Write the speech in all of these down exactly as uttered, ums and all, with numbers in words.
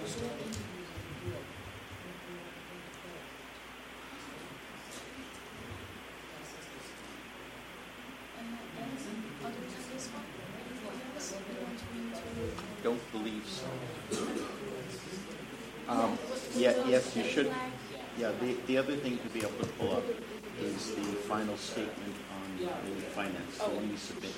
Don't believe so. Um, yeah, yes, you should. Yeah, the, the other thing to be able to pull up is the final statement on the finance, the one you submitted.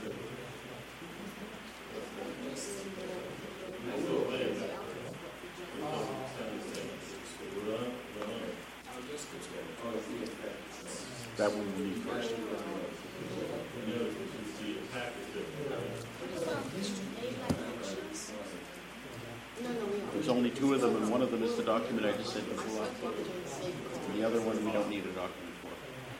That one we need first. There's only two of them, and one of them is the document I just said to pull up. And the other one we don't need a document for.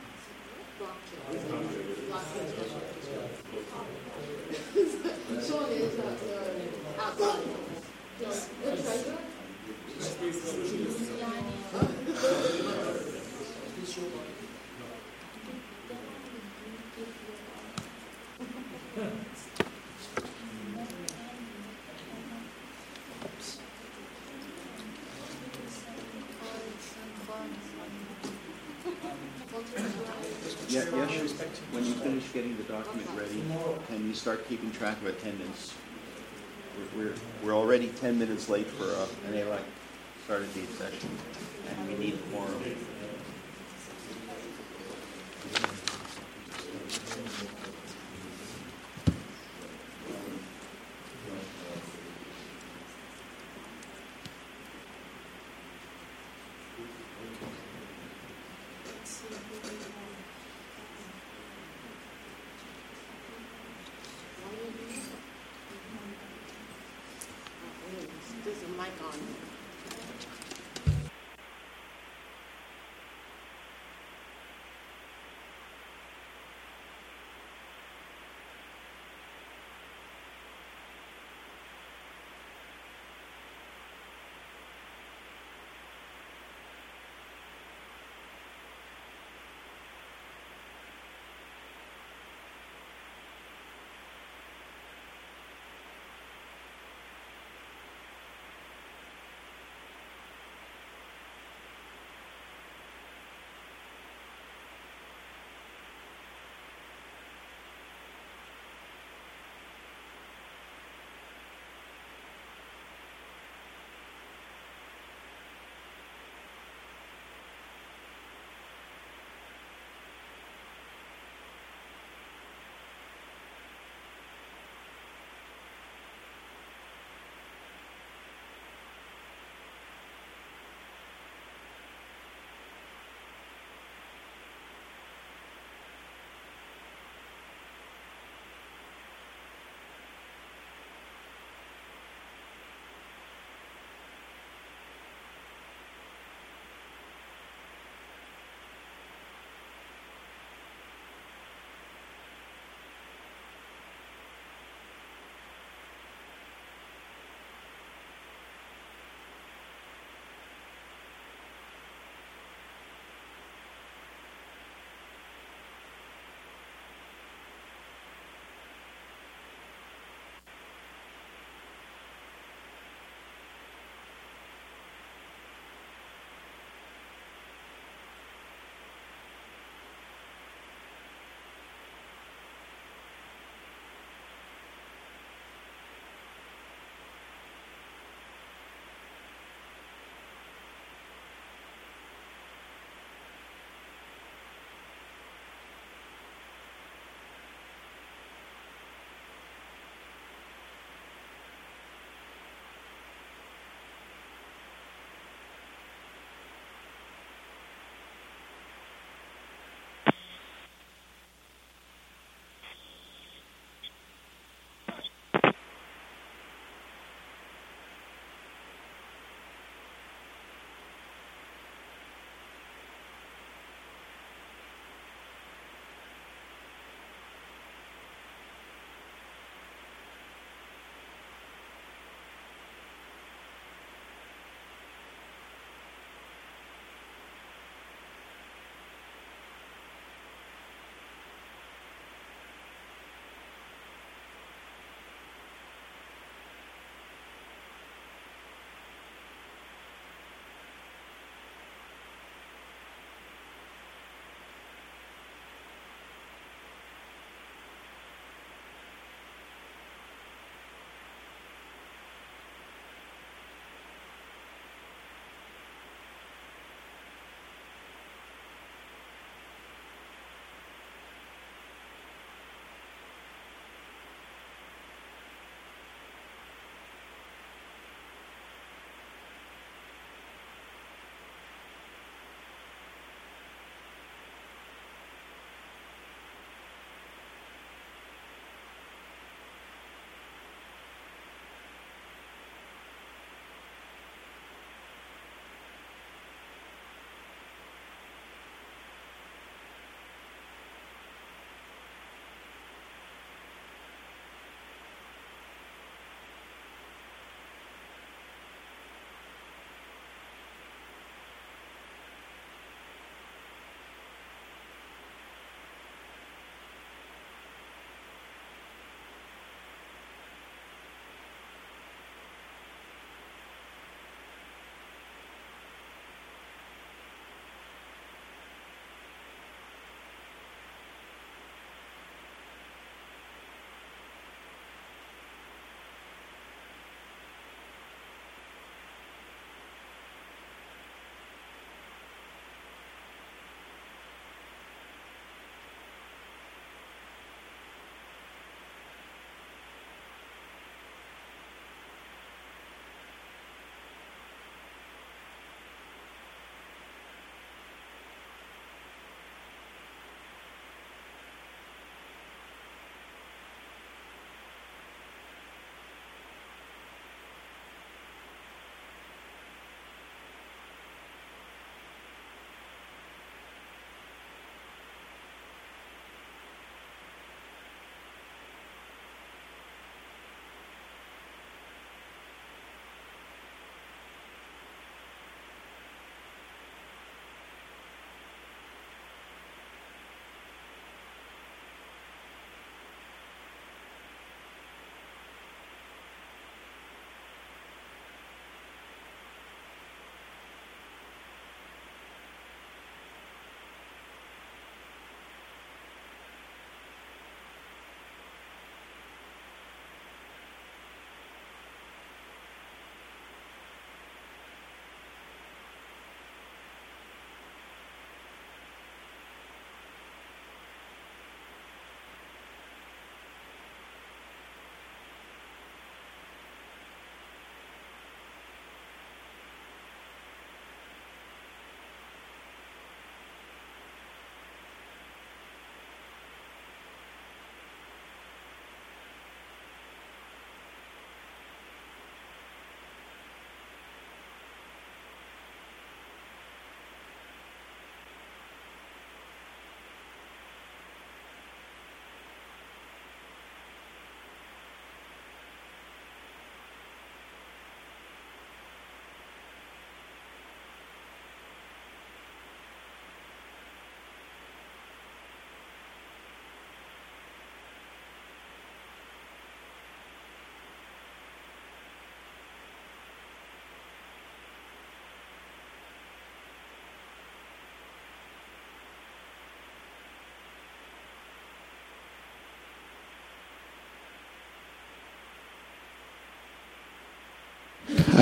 Yeah, yeah, sure. When you finish getting the document ready, can you start keeping track of attendance? We're, we're, we're already ten minutes late for uh, an A L A C started date session, and we need more. There's a mic on.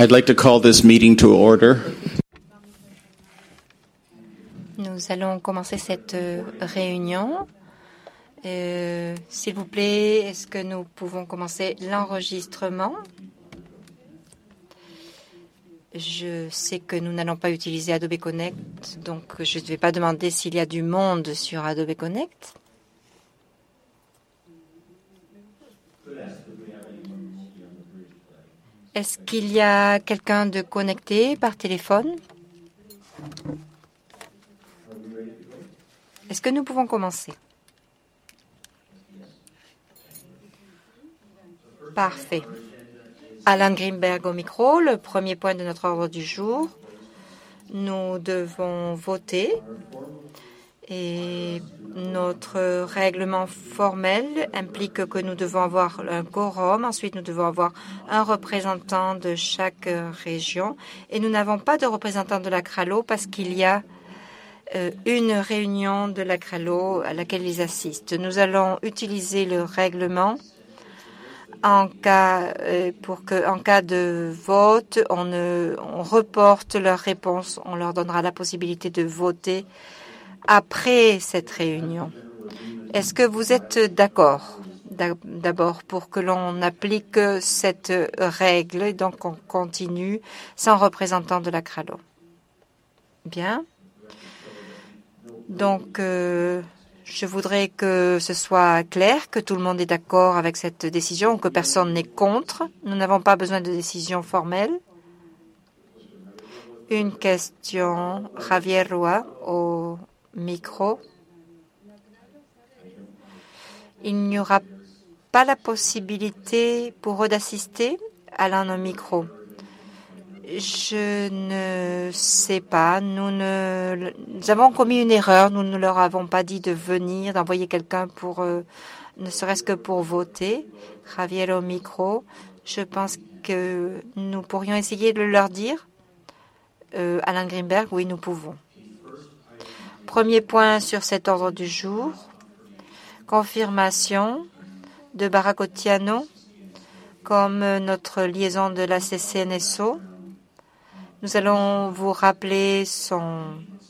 I'd like to call this meeting to order. Nous allons commencer cette réunion. Euh, S'il vous plaît, est-ce que nous pouvons commencer l'enregistrement? Je sais que nous n'allons pas utiliser Adobe Connect, donc je ne vais pas demander s'il y a du monde sur Adobe Connect. Est-ce qu'il y a quelqu'un de connecté par téléphone? Est-ce que nous pouvons commencer? Parfait. Alan Greenberg au micro. Le premier point de notre ordre du jour. Nous devons voter et notre règlement formel implique que nous devons avoir un quorum. Ensuite, nous devons avoir un représentant de chaque région. Et nous n'avons pas de représentant de la CRALO parce qu'il y a euh, une réunion de la CRALO à laquelle ils assistent. Nous allons utiliser le règlement en cas, euh, pour que, en cas de vote, on, ne, on reporte leur réponse. On leur donnera la possibilité de voter après cette réunion. Est-ce que vous êtes d'accord? D'abord, pour que l'on applique cette règle, et donc on continue sans représentant de la CRALO. Bien. Donc, euh, je voudrais que ce soit clair, que tout le monde est d'accord avec cette décision, que personne n'est contre. Nous n'avons pas besoin de décision formelle. Une question, Javier Roa, au micro. Il n'y aura pas la possibilité pour eux d'assister? Alain au micro. Je ne sais pas. Nous, ne, nous avons commis une erreur. Nous ne leur avons pas dit de venir, d'envoyer quelqu'un pour, euh, ne serait-ce que pour voter. Javier au micro. Je pense que nous pourrions essayer de leur dire. Euh, Alain Greenberg, oui, nous pouvons. Premier point sur cet ordre du jour. Confirmation de Barakotiano comme notre liaison de la C C N S O. Nous allons vous rappeler son,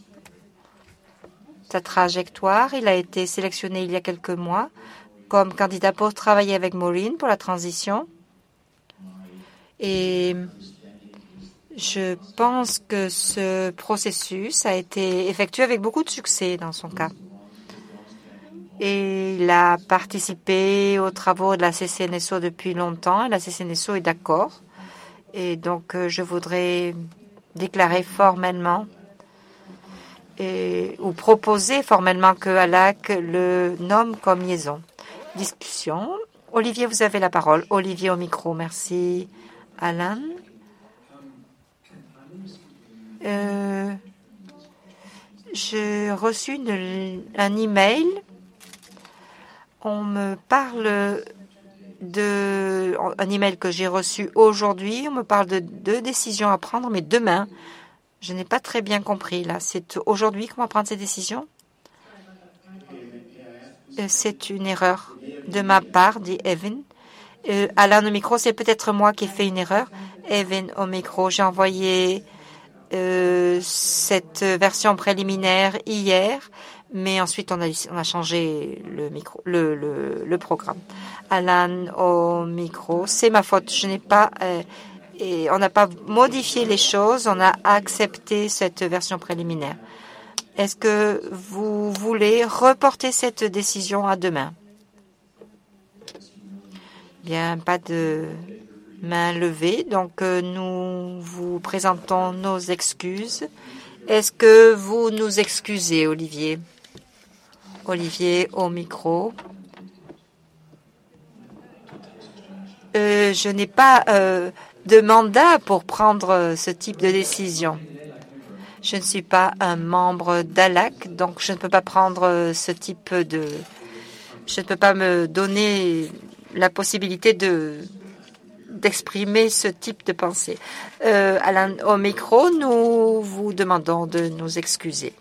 sa trajectoire. Il a été sélectionné il y a quelques mois comme candidat pour travailler avec Maureen pour la transition. Et je pense que ce processus a été effectué avec beaucoup de succès dans son cas. Et il a participé aux travaux de la C C N S O depuis longtemps. Et la C C N S O est d'accord. Et donc, je voudrais déclarer formellement et, ou proposer formellement que Alak le nomme comme liaison. Discussion. Olivier, vous avez la parole. Olivier au micro. Merci, Alan. Euh, J'ai reçu une, un email. On me parle de un email que j'ai reçu aujourd'hui. On me parle de deux décisions à prendre, mais demain. Je n'ai pas très bien compris là. C'est aujourd'hui qu'on va prendre ces décisions? C'est une erreur de ma part, dit Evan. Euh, Alain au micro, c'est peut-être moi qui ai fait une erreur. Evan au micro, j'ai envoyé euh, cette version préliminaire hier. Mais ensuite, on a, on a changé le, micro, le, le, le programme. Alan au micro, c'est ma faute. Je n'ai pas, euh, et on n'a pas modifié les choses. On a accepté cette version préliminaire. Est-ce que vous voulez reporter cette décision à demain? Bien, pas de main levée. Donc, euh, nous vous présentons nos excuses. Est-ce que vous nous excusez, Olivier? Olivier au micro. Euh, je n'ai pas euh, de mandat pour prendre ce type de décision. Je ne suis pas un membre d'Alak, donc je ne peux pas prendre ce type de... Je ne peux pas me donner la possibilité de d'exprimer ce type de pensée. Euh, Alain, au micro, nous vous demandons de nous excuser.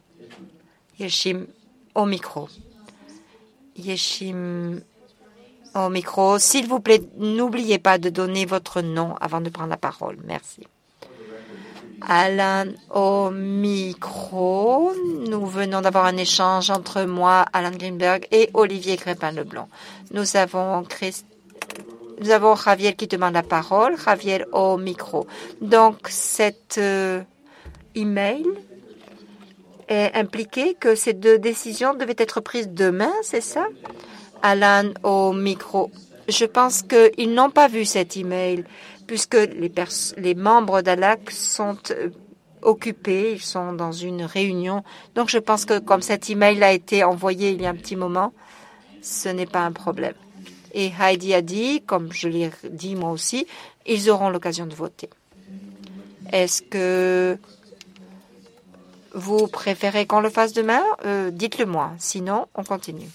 Yeshim au micro. Yeshim Au micro, s'il vous plaît, n'oubliez pas de donner votre nom avant de prendre la parole. Merci. Alan au micro. Nous venons d'avoir un échange entre moi, Alan Greenberg, et Olivier Crépin-Leblanc. Nous avons Christ... Nous avons Javier qui demande la parole. Javier au micro. Donc, cet euh, email est impliqué que ces deux décisions devaient être prises demain, c'est ça? Alan au micro. Je pense qu'ils n'ont pas vu cet email puisque les, les membres d'A L A C sont euh, occupés, ils sont dans une réunion. Donc, je pense que comme cet email a été envoyé il y a un petit moment, ce n'est pas un problème. Et Heidi a dit, comme je l'ai dit moi aussi, ils auront l'occasion de voter. Est-ce que vous préférez qu'on le fasse demain? euh, Dites-le moi, sinon on continue.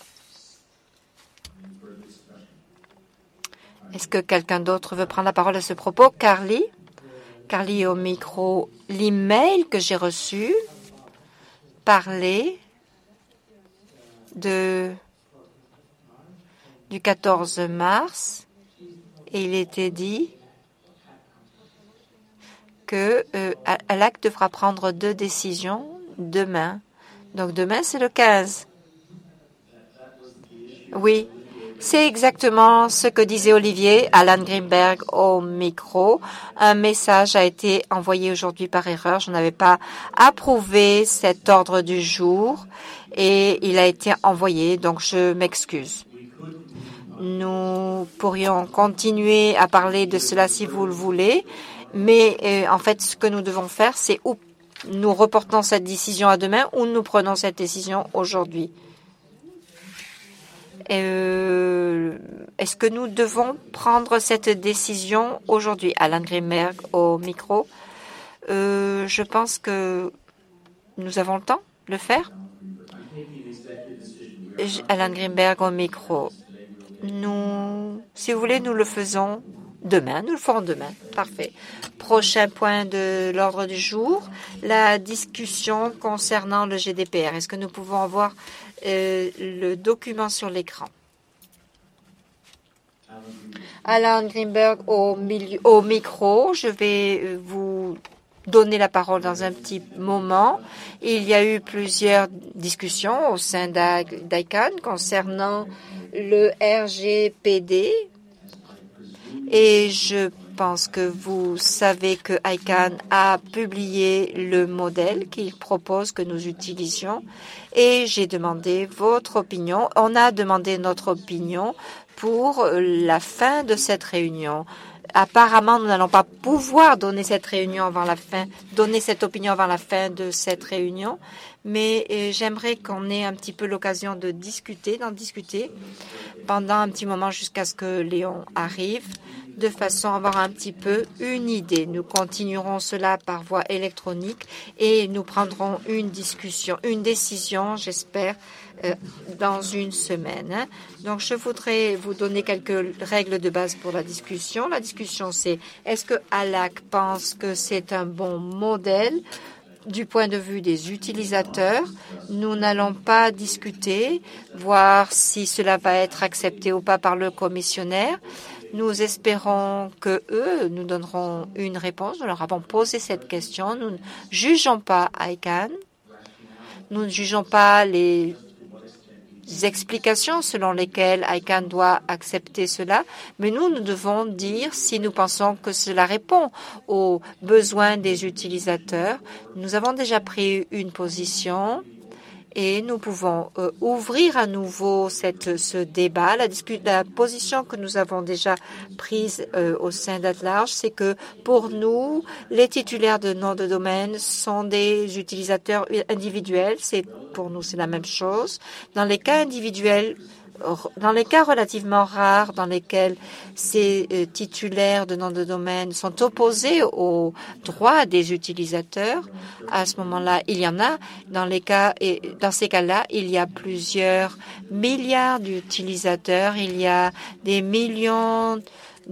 Est-ce que quelqu'un d'autre veut prendre la parole à ce propos? Carly? Carly au micro. L'email que j'ai reçu parlait de, du quatorze mars et il était dit que euh, A L A C devra prendre deux décisions demain. Donc demain, c'est le quinze. Oui. C'est exactement ce que disait Olivier, Alan Greenberg au micro. Un message a été envoyé aujourd'hui par erreur. Je n'avais pas approuvé cet ordre du jour et il a été envoyé, donc je m'excuse. Nous pourrions continuer à parler de cela si vous le voulez, mais euh, en fait, ce que nous devons faire, c'est ou nous reportons cette décision à demain ou nous prenons cette décision aujourd'hui. Euh, est-ce que nous devons prendre cette décision aujourd'hui? Alan Greenberg au micro. Euh, je pense que nous avons le temps de le faire. Alan Greenberg au micro. Nous, si vous voulez, nous le faisons demain. Nous le ferons demain. Parfait. Prochain point de l'ordre du jour, la discussion concernant le G D P R. Est-ce que nous pouvons avoir euh, le document sur l'écran? Alan Greenberg au, milieu, au micro. Je vais vous donner la parole dans un petit moment. Il y a eu plusieurs discussions au sein d'I C A N concernant le R G P D. Et je pense que vous savez que I C A N a publié le modèle qu'il propose que nous utilisions. Et j'ai demandé votre opinion. On a demandé notre opinion pour la fin de cette réunion. Apparemment, nous n'allons pas pouvoir donner cette réunion avant la fin, donner cette opinion avant la fin de cette réunion, mais euh, j'aimerais qu'on ait un petit peu l'occasion de discuter, d'en discuter pendant un petit moment jusqu'à ce que Léon arrive, de façon à avoir un petit peu une idée. Nous continuerons cela par voie électronique et nous prendrons une discussion, une décision, j'espère, euh, dans une semaine. Hein. Donc, je voudrais vous donner quelques règles de base pour la discussion. La discussion, c'est est-ce que A L A C pense que c'est un bon modèle du point de vue des utilisateurs? Nous n'allons pas discuter, voir si cela va être accepté ou pas par le commissionnaire. Nous espérons que eux nous donneront une réponse. Nous leur avons posé cette question. Nous ne jugeons pas I C A N. Nous ne jugeons pas les explications selon lesquelles I C A N doit accepter cela, mais nous, nous devons dire si nous pensons que cela répond aux besoins des utilisateurs. Nous avons déjà pris une position et nous pouvons euh, ouvrir à nouveau cette, ce débat. La, la position que nous avons déjà prise euh, au sein d'Atlarge, c'est que pour nous, les titulaires de noms de domaine sont des utilisateurs individuels. C'est pour nous, c'est la même chose. Dans les cas individuels, dans les cas relativement rares dans lesquels ces euh, titulaires de noms de domaine sont opposés aux droits des utilisateurs, à ce moment-là, il y en a. Dans les cas, et dans ces cas-là, il y a plusieurs milliards d'utilisateurs, il y a des millions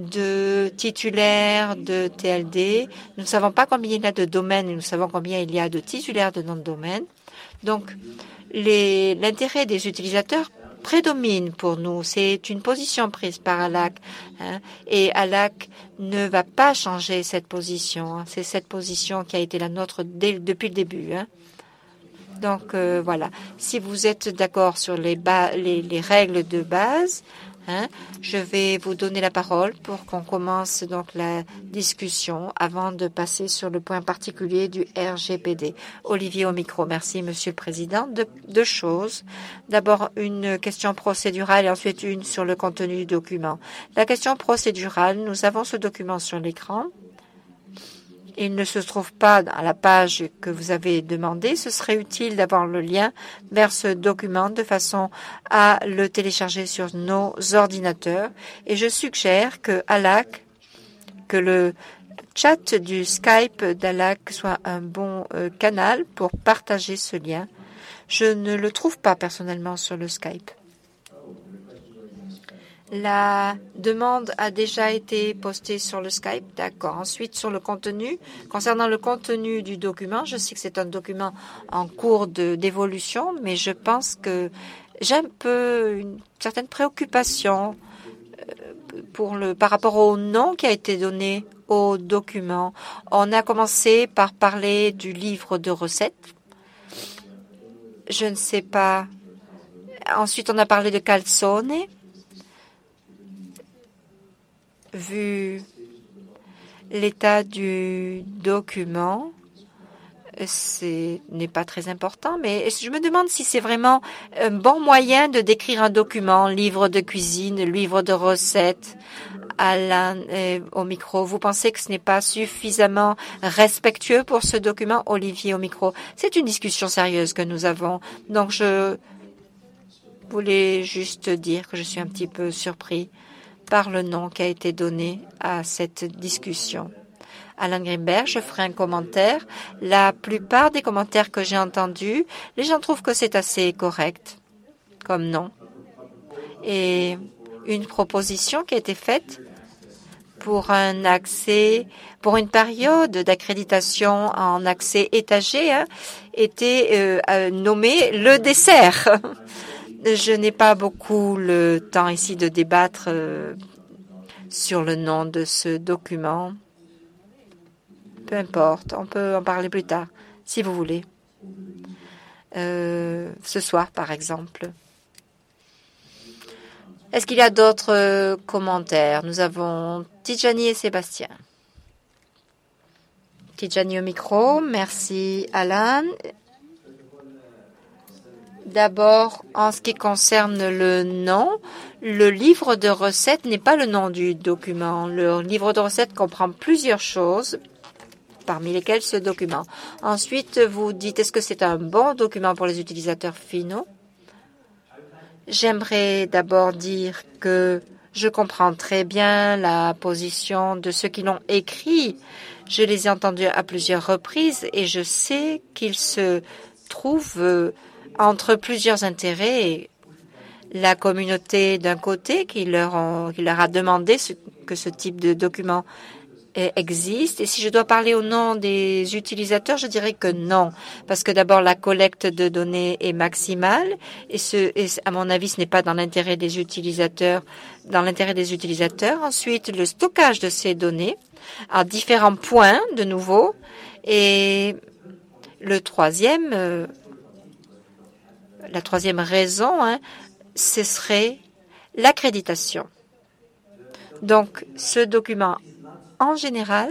de titulaires de T L D. Nous ne savons pas combien il y a de domaines, nous savons combien il y a de titulaires de noms de domaine. Donc, l'intérêt des utilisateurs prédomine pour nous. C'est une position prise par ALAC, hein, et ALAC ne va pas changer cette position. Hein. C'est cette position qui a été la nôtre dès, depuis le début. Hein. Donc euh, voilà, si vous êtes d'accord sur les, les, les règles de base, hein, je vais vous donner la parole pour qu'on commence donc la discussion avant de passer sur le point particulier du R G P D. Olivier au micro. Merci, Monsieur le Président. De, deux choses. D'abord, une question procédurale et ensuite une sur le contenu du document. La question procédurale, nous avons ce document sur l'écran. Il ne se trouve pas à la page que vous avez demandé. Ce serait utile d'avoir le lien vers ce document de façon à le télécharger sur nos ordinateurs. Et je suggère que ALAC, que le chat du Skype d'ALAC soit un bon euh, canal pour partager ce lien. Je ne le trouve pas personnellement sur le Skype. La demande a déjà été postée sur le Skype. D'accord. Ensuite, sur le contenu. Concernant le contenu du document, je sais que c'est un document en cours d'évolution, mais je pense que j'ai un peu une certaine préoccupation pour le, par rapport au nom qui a été donné au document. On a commencé par parler du livre de recettes. Je ne sais pas. Ensuite, on a parlé de calzone. Vu l'état du document, ce n'est pas très important, mais je me demande si c'est vraiment un bon moyen de décrire un document, livre de cuisine, livre de recettes. Alain, euh, au micro, vous pensez que ce n'est pas suffisamment respectueux pour ce document? Olivier, au micro. C'est une discussion sérieuse que nous avons, donc je voulais juste dire que je suis un petit peu surpris par le nom qui a été donné à cette discussion. Alan Grimberg, je ferai un commentaire. La plupart des commentaires que j'ai entendus, les gens trouvent que c'est assez correct comme nom. Et une proposition qui a été faite pour un accès, pour une période d'accréditation en accès étagé, hein, était euh, nommée le dessert. Je n'ai pas beaucoup le temps ici de débattre euh, sur le nom de ce document. Peu importe, on peut en parler plus tard, si vous voulez. Euh, ce soir, par exemple. Est-ce qu'il y a d'autres euh, commentaires? Nous avons Tidjani et Sébastien. Tidjani au micro. Merci, Alan. D'abord, en ce qui concerne le nom, le livre de recettes n'est pas le nom du document. Le livre de recettes comprend plusieurs choses, parmi lesquelles ce document. Ensuite, vous dites, est-ce que c'est un bon document pour les utilisateurs finaux? J'aimerais d'abord dire que je comprends très bien la position de ceux qui l'ont écrit. Je les ai entendus à plusieurs reprises et je sais qu'ils se trouvent entre plusieurs intérêts. La communauté d'un côté qui leur, ont, qui leur a demandé ce, que ce type de document existe. Et si je dois parler au nom des utilisateurs, je dirais que non. Parce que d'abord, la collecte de données est maximale. Et, ce, et à mon avis, ce n'est pas dans l'intérêt des utilisateurs. Dans l'intérêt des utilisateurs. Ensuite, le stockage de ces données à différents points, de nouveau. Et le troisième, euh, la troisième raison, hein, ce serait l'accréditation. Donc, ce document, en général,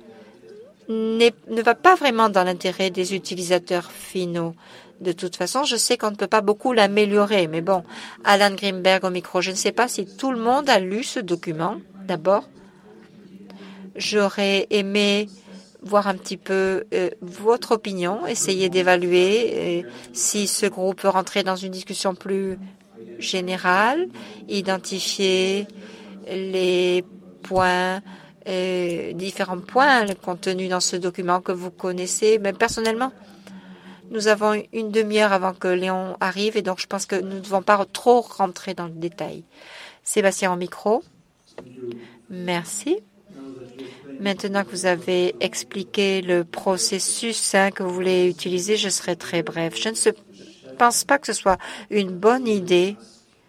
ne va pas vraiment dans l'intérêt des utilisateurs finaux. De toute façon, je sais qu'on ne peut pas beaucoup l'améliorer. Mais bon, Alan Grimberg au micro, je ne sais pas si tout le monde a lu ce document. D'abord, j'aurais aimé voir un petit peu euh, votre opinion, essayer d'évaluer euh, si ce groupe peut rentrer dans une discussion plus générale, identifier les points, euh, différents points contenus dans ce document que vous connaissez. Mais personnellement, nous avons une demi-heure avant que Léon arrive et donc je pense que nous ne devons pas trop rentrer dans le détail. Sébastien au micro. Merci. Maintenant que vous avez expliqué le processus hein, que vous voulez utiliser, je serai très bref. Je ne pense pas que ce soit une bonne idée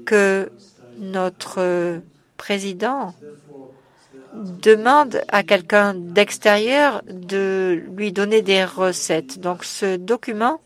que notre président demande à quelqu'un d'extérieur de lui donner des recettes. Donc ce document,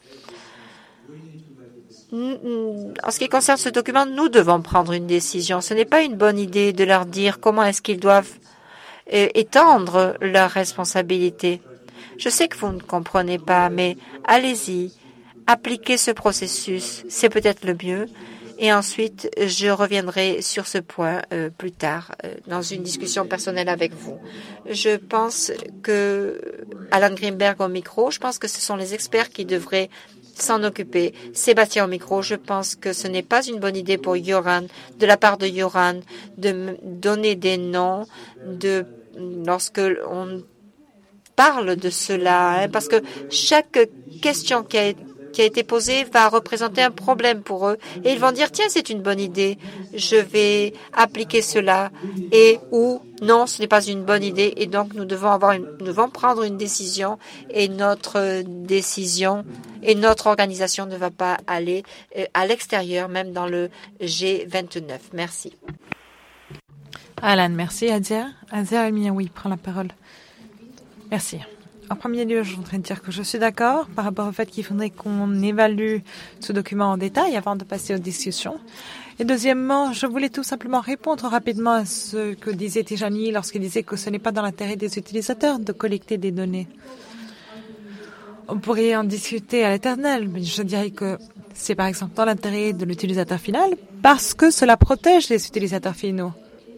en ce qui concerne ce document, nous devons prendre une décision. Ce n'est pas une bonne idée de leur dire comment est-ce qu'ils doivent étendre leurs responsabilités. Je sais que vous ne comprenez pas, mais allez-y, appliquez ce processus, c'est peut-être le mieux. Et ensuite, je reviendrai sur ce point euh, plus tard euh, dans une discussion personnelle avec vous. Je pense que Alan Greenberg au micro, je pense que ce sont les experts qui devraient s'en occuper. Sébastien au micro, je pense que ce n'est pas une bonne idée pour Yoran, de la part de Yoran, de me donner des noms de lorsque on parle de cela, hein, parce que chaque question qui a, qui a été posée va représenter un problème pour eux. Et ils vont dire, tiens, c'est une bonne idée, je vais appliquer cela. Et ou non, ce n'est pas une bonne idée. Et donc, nous devons, avoir une, nous devons prendre une décision. Et notre décision et notre organisation ne va pas aller euh, à l'extérieur, même dans le G vingt-neuf. Merci. Alan, merci. Adia. Adia Elmiaoui prend la parole. Merci. En premier lieu, je voudrais dire que je suis d'accord par rapport au fait qu'il faudrait qu'on évalue ce document en détail avant de passer aux discussions. Et deuxièmement, je voulais tout simplement répondre rapidement à ce que disait Tijani lorsqu'il disait que ce n'est pas dans l'intérêt des utilisateurs de collecter des données. On pourrait en discuter à l'éternel, mais je dirais que c'est par exemple dans l'intérêt de l'utilisateur final parce que cela protège les utilisateurs finaux.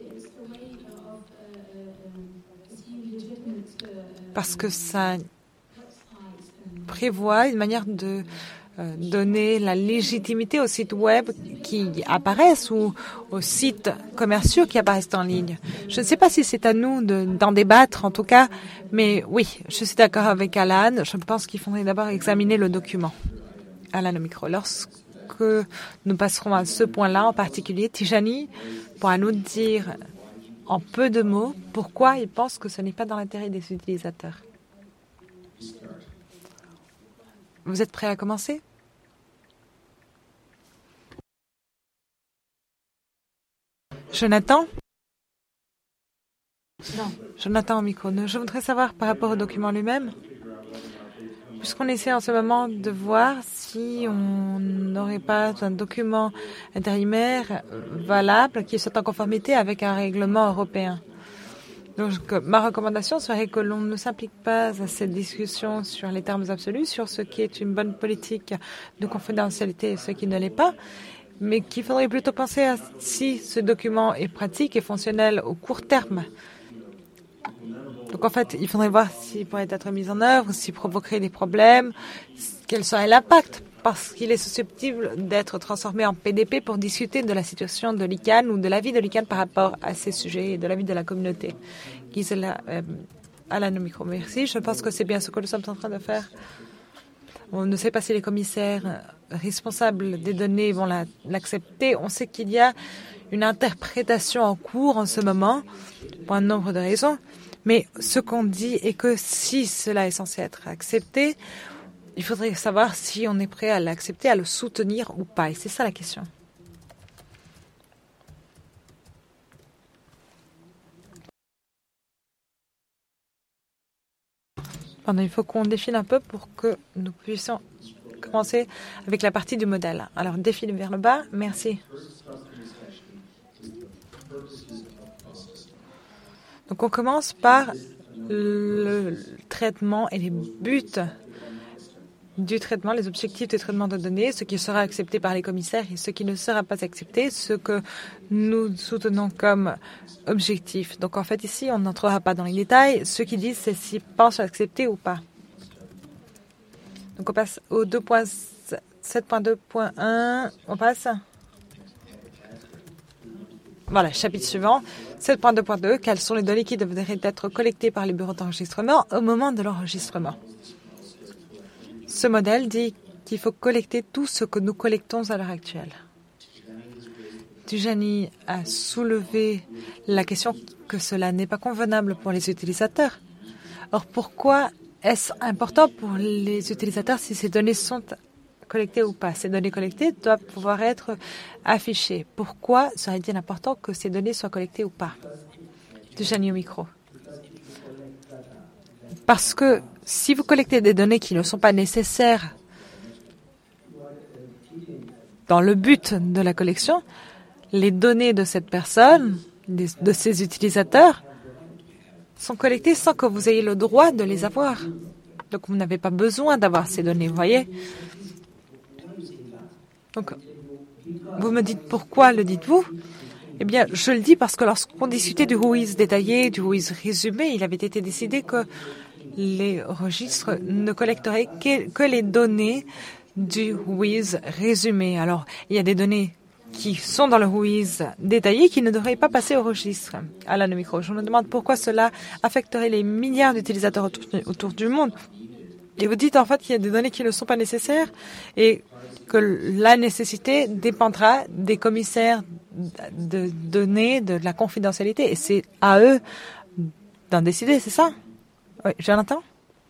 Parce que ça prévoit une manière de euh, donner la légitimité aux sites web qui apparaissent ou aux sites commerciaux qui apparaissent en ligne. Je ne sais pas si c'est à nous de, d'en débattre, en tout cas, mais oui, je suis d'accord avec Alan. Je pense qu'il faudrait d'abord examiner le document. Alan au micro. Lorsque nous passerons à ce point-là en particulier, Tijani pourra nous dire en peu de mots, pourquoi ils pensent que ce n'est pas dans l'intérêt des utilisateurs. Vous êtes prêts à commencer? Jonathan? Non. Jonathan au micro. Je voudrais savoir par rapport au document lui-même, puisqu'on essaie en ce moment de voir si on n'aurait pas un document intérimaire valable qui soit en conformité avec un règlement européen. Donc, ma recommandation serait que l'on ne s'implique pas à cette discussion sur les termes absolus, sur ce qui est une bonne politique de confidentialité et ce qui ne l'est pas, mais qu'il faudrait plutôt penser à si ce document est pratique et fonctionnel au court terme. Donc, en fait, il faudrait voir s'il pourrait être mis en œuvre, s'il provoquerait des problèmes, quel serait l'impact, parce qu'il est susceptible d'être transformé en P D P pour discuter de la situation de l'I C A N ou de l'avis de l'I C A N par rapport à ces sujets et de l'avis de la communauté. Gisela, euh, Alan au micro, merci. Je pense que c'est bien ce que nous sommes en train de faire. On ne sait pas si les commissaires responsables des données vont la, l'accepter. On sait qu'il y a une interprétation en cours en ce moment, pour un nombre de raisons. Mais ce qu'on dit est que si cela est censé être accepté, il faudrait savoir si on est prêt à l'accepter, à le soutenir ou pas. Et c'est ça la question. Pardon, il faut qu'on défile un peu pour que nous puissions commencer avec la partie du modèle. Alors, défile vers le bas. Merci. Donc, on commence par le traitement et les buts du traitement, les objectifs du traitement de données, ce qui sera accepté par les commissaires et ce qui ne sera pas accepté, ce que nous soutenons comme objectif. Donc, en fait, ici, on n'entrera pas dans les détails. Ce qu'ils disent, c'est s'ils pensent accepter ou pas. Donc, on passe au deux point sept point deux point un. On passe. Voilà, chapitre suivant. sept point deux point deux. Quelles sont les données qui devraient être collectées par les bureaux d'enregistrement au moment de l'enregistrement? Ce modèle dit qu'il faut collecter tout ce que nous collectons à l'heure actuelle. Tijani a soulevé la question que cela n'est pas convenable pour les utilisateurs. Or, pourquoi est-ce important pour les utilisateurs si ces données sont collectées ou pas. Ces données collectées doivent pouvoir être affichées. Pourquoi serait-il important que ces données soient collectées ou pas? Tijani au micro. Parce que si vous collectez des données qui ne sont pas nécessaires dans le but de la collection, les données de cette personne, de ces utilisateurs, sont collectées sans que vous ayez le droit de les avoir. Donc, vous n'avez pas besoin d'avoir ces données, vous voyez. Donc, vous me dites pourquoi le dites-vous? Eh bien, je le dis parce que lorsqu'on discutait du W I S détaillé, du W I S résumé, il avait été décidé que les registres ne collecteraient que, que les données du W I S résumé. Alors, il y a des données qui sont dans le W I S détaillé qui ne devraient pas passer au registre. Alain, le micro. Je me demande pourquoi cela affecterait les milliards d'utilisateurs autour, autour du monde. Et vous dites en fait qu'il y a des données qui ne sont pas nécessaires et que la nécessité dépendra des commissaires de données, de la confidentialité. Et c'est à eux d'en décider, c'est ça? Oui, Jonathan?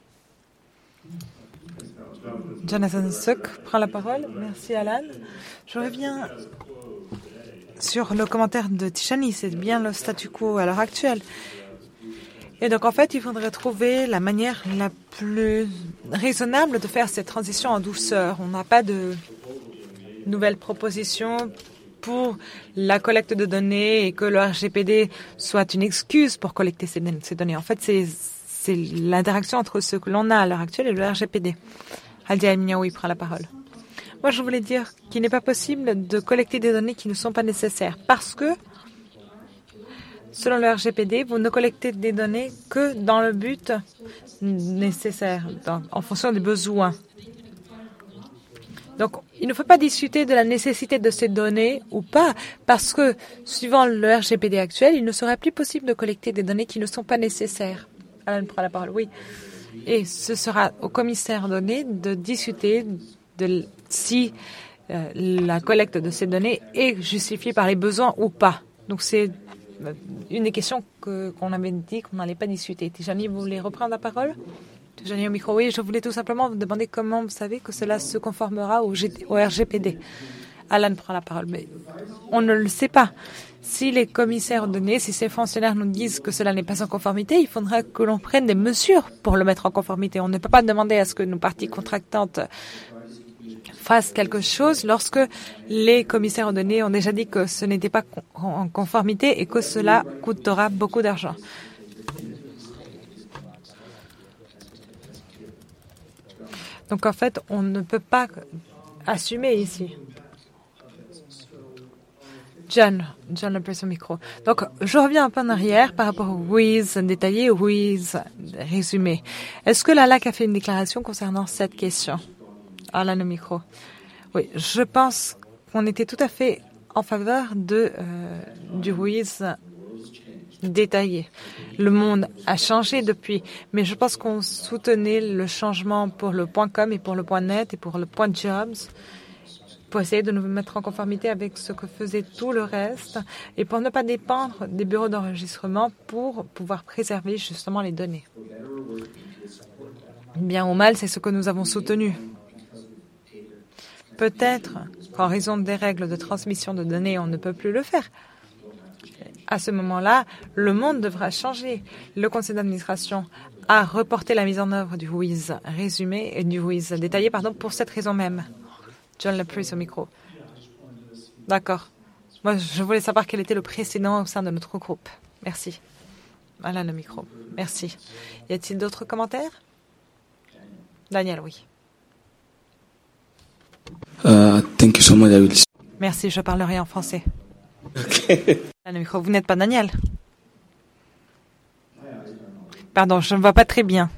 Jonathan Suk prend la parole. Merci Alan. Je reviens sur le commentaire de Tijani. C'est bien le statu quo à l'heure actuelle. Et donc, en fait, il faudrait trouver la manière la plus raisonnable de faire cette transition en douceur. On n'a pas de nouvelles propositions pour la collecte de données et que le R G P D soit une excuse pour collecter ces, ces données. En fait, c'est, c'est l'interaction entre ce que l'on a à l'heure actuelle et le R G P D. Aldia Emniaoui prend la parole. Moi, je voulais dire qu'il n'est pas possible de collecter des données qui ne sont pas nécessaires parce que selon le R G P D, vous ne collectez des données que dans le but nécessaire, dans, en fonction des besoins. Donc, il ne faut pas discuter de la nécessité de ces données ou pas, parce que, suivant le R G P D actuel, il ne serait plus possible de collecter des données qui ne sont pas nécessaires. Alan prend la parole, oui. Et ce sera au commissaire donné de discuter de si euh, la collecte de ces données est justifiée par les besoins ou pas. Donc, c'est une des questions que, qu'on avait dit qu'on n'allait pas discuter. Tijani, vous voulez reprendre la parole? Tijani au micro. Oui, je voulais tout simplement vous demander comment vous savez que cela se conformera au, G- au R G P D. Alan prend la parole, mais on ne le sait pas. Si les commissaires donnés, si ces fonctionnaires nous disent que cela n'est pas en conformité, il faudra que l'on prenne des mesures pour le mettre en conformité. On ne peut pas demander à ce que nos parties contractantes fassent quelque chose lorsque les commissaires donnés ont déjà dit que ce n'était pas en conformité et que cela coûtera beaucoup d'argent. Donc en fait, on ne peut pas assumer ici. John, John le presse au micro. Donc, je reviens un peu en arrière par rapport au W I S détaillé, au W I S résumé. Est-ce que la L A C a fait une déclaration concernant cette question? Alain, le micro. Oui, je pense qu'on était tout à fait en faveur de euh, du W I S détaillé. Le monde a changé depuis, mais je pense qu'on soutenait le changement pour le .com et pour le .net et pour le .jobs, pour essayer de nous mettre en conformité avec ce que faisait tout le reste et pour ne pas dépendre des bureaux d'enregistrement pour pouvoir préserver justement les données. Bien ou mal, c'est ce que nous avons soutenu. Peut-être qu'en raison des règles de transmission de données, on ne peut plus le faire. À ce moment-là, le monde devra changer. Le conseil d'administration a reporté la mise en œuvre du W I S résumé et du W I S détaillé, pardon, pour cette raison même. John Lepris au micro. D'accord. Moi, je voulais savoir quel était le précédent au sein de notre groupe. Merci. Alain, le micro. Merci. Y a-t-il d'autres commentaires? Daniel, oui. Uh, thank you so much. I will... Merci, je parlerai en français. Okay. Alain, le micro. Vous n'êtes pas Daniel? Pardon, je ne vois pas très bien.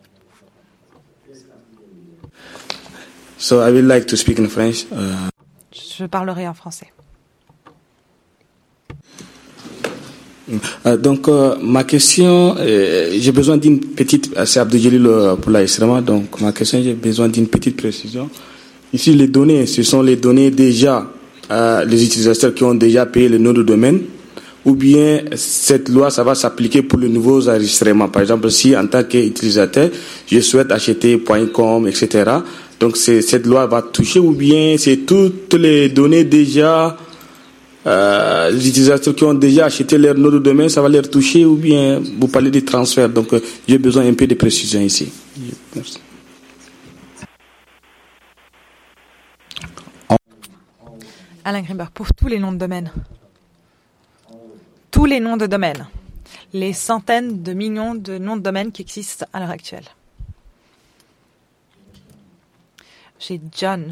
So I would like to speak in French. Uh... Je parlerai en français. Uh, donc euh, ma question, euh, j'ai besoin d'une petite, c'est Abdou Jalil euh, pour l'enregistrement, donc ma question, j'ai besoin d'une petite précision. Ici, les données, ce sont les données déjà, euh, les utilisateurs qui ont déjà payé le nom de domaine, ou bien cette loi, ça va s'appliquer pour les nouveaux enregistrements. Par exemple, si en tant qu'utilisateur, je souhaite acheter .com, et cetera, Donc c'est, cette loi va toucher ou bien c'est toutes les données déjà, euh, les utilisateurs qui ont déjà acheté leur nom de domaine, ça va les toucher ou bien vous parlez des transferts. Donc euh, j'ai besoin un peu de précision ici. Merci. Alain Grimberg, pour tous les noms de domaine. Tous les noms de domaine. Les centaines de millions de noms de domaine qui existent à l'heure actuelle. J'ai John.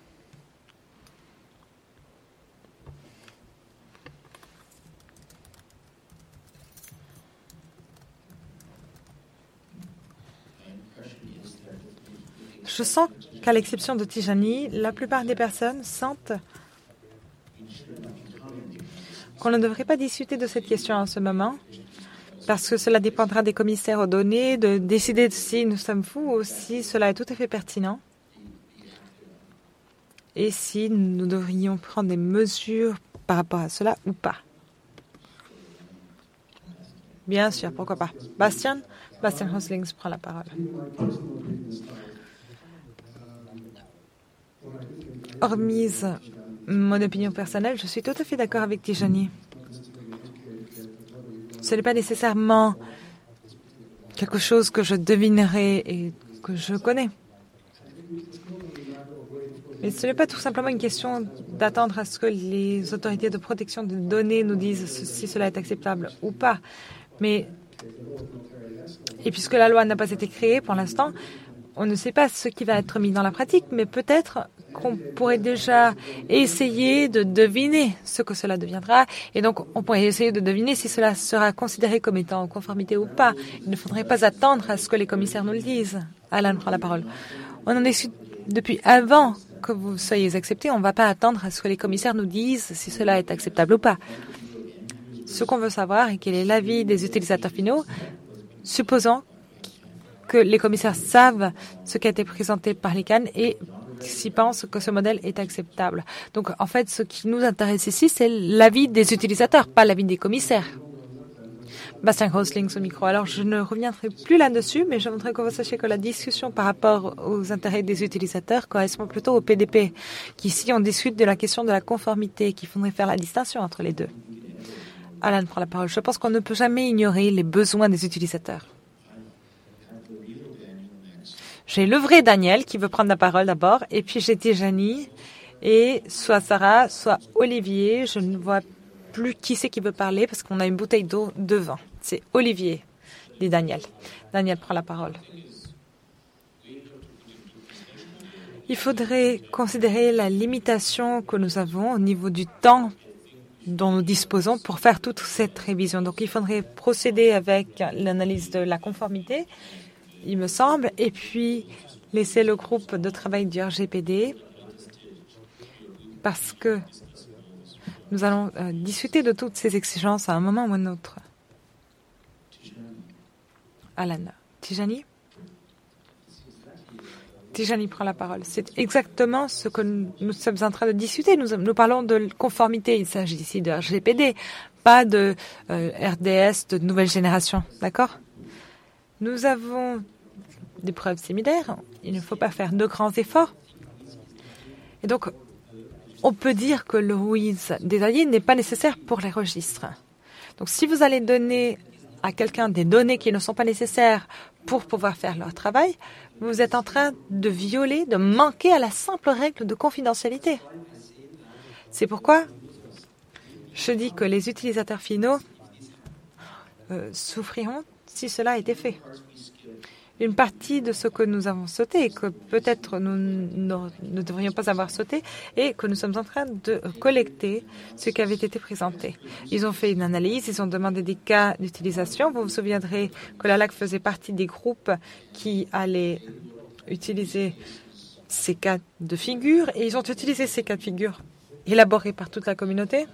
Je sens qu'à l'exception de Tijani, la plupart des personnes sentent qu'on ne devrait pas discuter de cette question en ce moment, parce que cela dépendra des commissaires aux données, de décider si nous sommes fous ou si cela est tout à fait pertinent, et si nous devrions prendre des mesures par rapport à cela ou pas. Bien sûr, pourquoi pas. Bastien, Bastien Hoslings prend la parole. Hormis mon opinion personnelle, je suis tout à fait d'accord avec Tijani. Ce n'est pas nécessairement quelque chose que je devinerai et que je connais. Mais ce n'est pas tout simplement une question d'attendre à ce que les autorités de protection de données nous disent si cela est acceptable ou pas. Mais, et puisque la loi n'a pas été créée pour l'instant, on ne sait pas ce qui va être mis dans la pratique, mais peut-être qu'on pourrait déjà essayer de deviner ce que cela deviendra. Et donc, on pourrait essayer de deviner si cela sera considéré comme étant en conformité ou pas. Il ne faudrait pas attendre à ce que les commissaires nous le disent. Alan prend la parole. On en discute depuis avant que vous soyez acceptés. On ne va pas attendre à ce que les commissaires nous disent si cela est acceptable ou pas. Ce qu'on veut savoir est quel est l'avis des utilisateurs finaux, supposant que les commissaires savent ce qui a été présenté par les C A N et s'ils pensent que ce modèle est acceptable. Donc, en fait, ce qui nous intéresse ici, c'est l'avis des utilisateurs, pas l'avis des commissaires. Bastien Hoslings au micro. Alors, je ne reviendrai plus là-dessus, mais je voudrais que vous sachiez que la discussion par rapport aux intérêts des utilisateurs correspond plutôt au P D P, qu'ici, on discute de la question de la conformité, qu'il faudrait faire la distinction entre les deux. Alan prend la parole. Je pense qu'on ne peut jamais ignorer les besoins des utilisateurs. J'ai le vrai Daniel qui veut prendre la parole d'abord, et puis j'ai Tijani, et soit Sarah, soit Olivier. Je ne vois plus qui c'est qui veut parler parce qu'on a une bouteille d'eau devant. C'est Olivier, dit Daniel. Daniel prend la parole. Il faudrait considérer la limitation que nous avons au niveau du temps dont nous disposons pour faire toute cette révision. Donc, il faudrait procéder avec l'analyse de la conformité, il me semble, et puis laisser le groupe de travail du R G P D parce que nous allons euh, discuter de toutes ces exigences à un moment ou à un autre. Alan. Tijani Tijani prend la parole. C'est exactement ce que nous, nous sommes en train de discuter. Nous, nous parlons de conformité. Il s'agit ici de R G P D, pas de euh, R D S de nouvelle génération. D'accord? Nous avons des preuves similaires. Il ne faut pas faire de grands efforts. Et donc, on peut dire que le W I S détaillé n'est pas nécessaire pour les registres. Donc, si vous allez donner à quelqu'un des données qui ne sont pas nécessaires pour pouvoir faire leur travail, vous êtes en train de violer, de manquer à la simple règle de confidentialité. C'est pourquoi je dis que les utilisateurs finaux euh, souffriront si cela était fait. Une partie de ce que nous avons sauté et que peut-être nous ne devrions pas avoir sauté et que nous sommes en train de collecter ce qui avait été présenté. Ils ont fait une analyse, ils ont demandé des cas d'utilisation. Vous vous souviendrez que la L A C faisait partie des groupes qui allaient utiliser ces cas de figure et ils ont utilisé ces cas de figure élaborés par toute la communauté.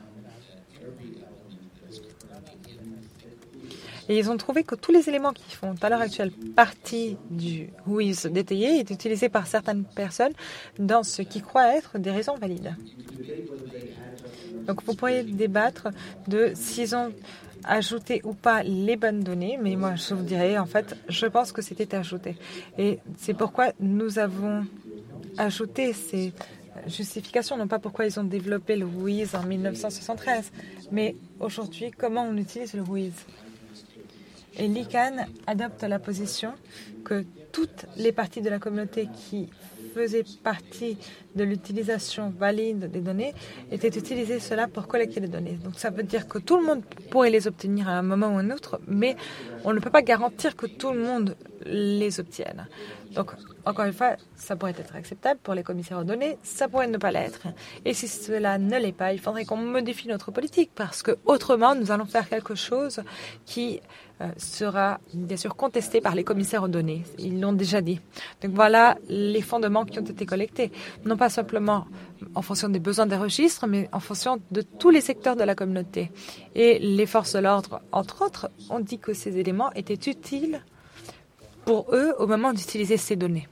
Et ils ont trouvé que tous les éléments qui font à l'heure actuelle partie du W I S détaillé est utilisé par certaines personnes dans ce qui croient être des raisons valides. Donc vous pourriez débattre de s'ils ont ajouté ou pas les bonnes données, mais moi je vous dirais en fait, je pense que c'était ajouté. Et c'est pourquoi nous avons ajouter ces justifications, non pas pourquoi ils ont développé le Whois en mille neuf cent soixante-treize, mais aujourd'hui, comment on utilise le Whois. Et l'I C A N adopte la position que toutes les parties de la communauté qui faisaient partie de l'utilisation valide des données étaient utilisées cela pour collecter les données. Donc ça veut dire que tout le monde pourrait les obtenir à un moment ou à un autre, mais on ne peut pas garantir que tout le monde les obtienne. Donc, encore une fois, ça pourrait être acceptable pour les commissaires aux données, ça pourrait ne pas l'être. Et si cela ne l'est pas, il faudrait qu'on modifie notre politique parce que autrement, nous allons faire quelque chose qui euh, sera bien sûr contesté par les commissaires aux données. Ils l'ont déjà dit. Donc voilà les fondements qui ont été collectés. Non pas simplement en fonction des besoins des registres, mais en fonction de tous les secteurs de la communauté. Et les forces de l'ordre, entre autres, ont dit que ces éléments étaient utiles pour eux au moment d'utiliser ces données.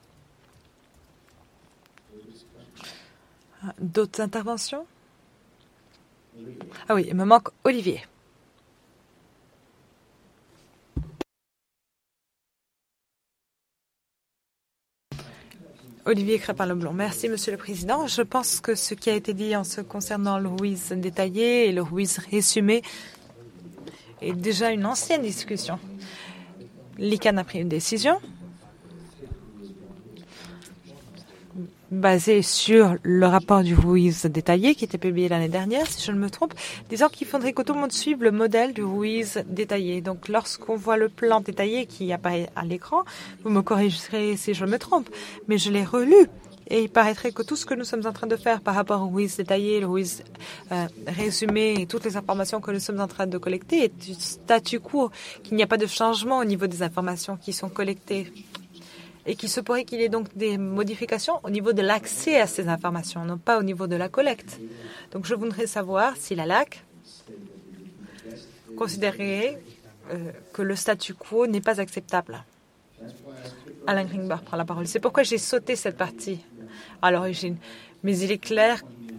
D'autres interventions? Ah oui, il me manque Olivier. Olivier Crépin-Leblond. Merci, Monsieur le Président. Je pense que ce qui a été dit en ce concernant le Whois détaillé et le Whois résumé est déjà une ancienne discussion. L'I C A N a pris une décision basée sur le rapport du Whois détaillé qui était publié l'année dernière, si je ne me trompe, disant qu'il faudrait que tout le monde suive le modèle du Whois détaillé. Donc lorsqu'on voit le plan détaillé qui apparaît à l'écran, vous me corrigerez si je me trompe, mais je l'ai relu. Et il paraîtrait que tout ce que nous sommes en train de faire par rapport au Whois détaillé, le Whois euh, résumé et toutes les informations que nous sommes en train de collecter est du statu quo, qu'il n'y a pas de changement au niveau des informations qui sont collectées. Et qu'il se pourrait qu'il y ait donc des modifications au niveau de l'accès à ces informations, non pas au niveau de la collecte. Donc je voudrais savoir si la L A C considérait euh, que le statu quo n'est pas acceptable. Alain Greenberg prend la parole. C'est pourquoi j'ai sauté cette partie à l'origine. Mais il est clair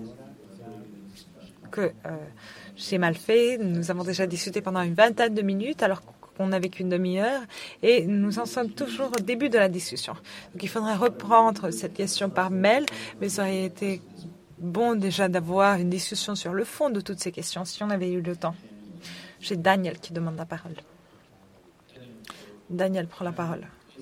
que euh, j'ai mal fait. Nous avons déjà discuté pendant une vingtaine de minutes alors qu'on n'avait qu'une demi-heure et nous en sommes toujours au début de la discussion. Donc il faudrait reprendre cette question par mail, mais ça aurait été bon déjà d'avoir une discussion sur le fond de toutes ces questions si on avait eu le temps. J'ai Daniel qui demande la parole. Daniel prend la parole.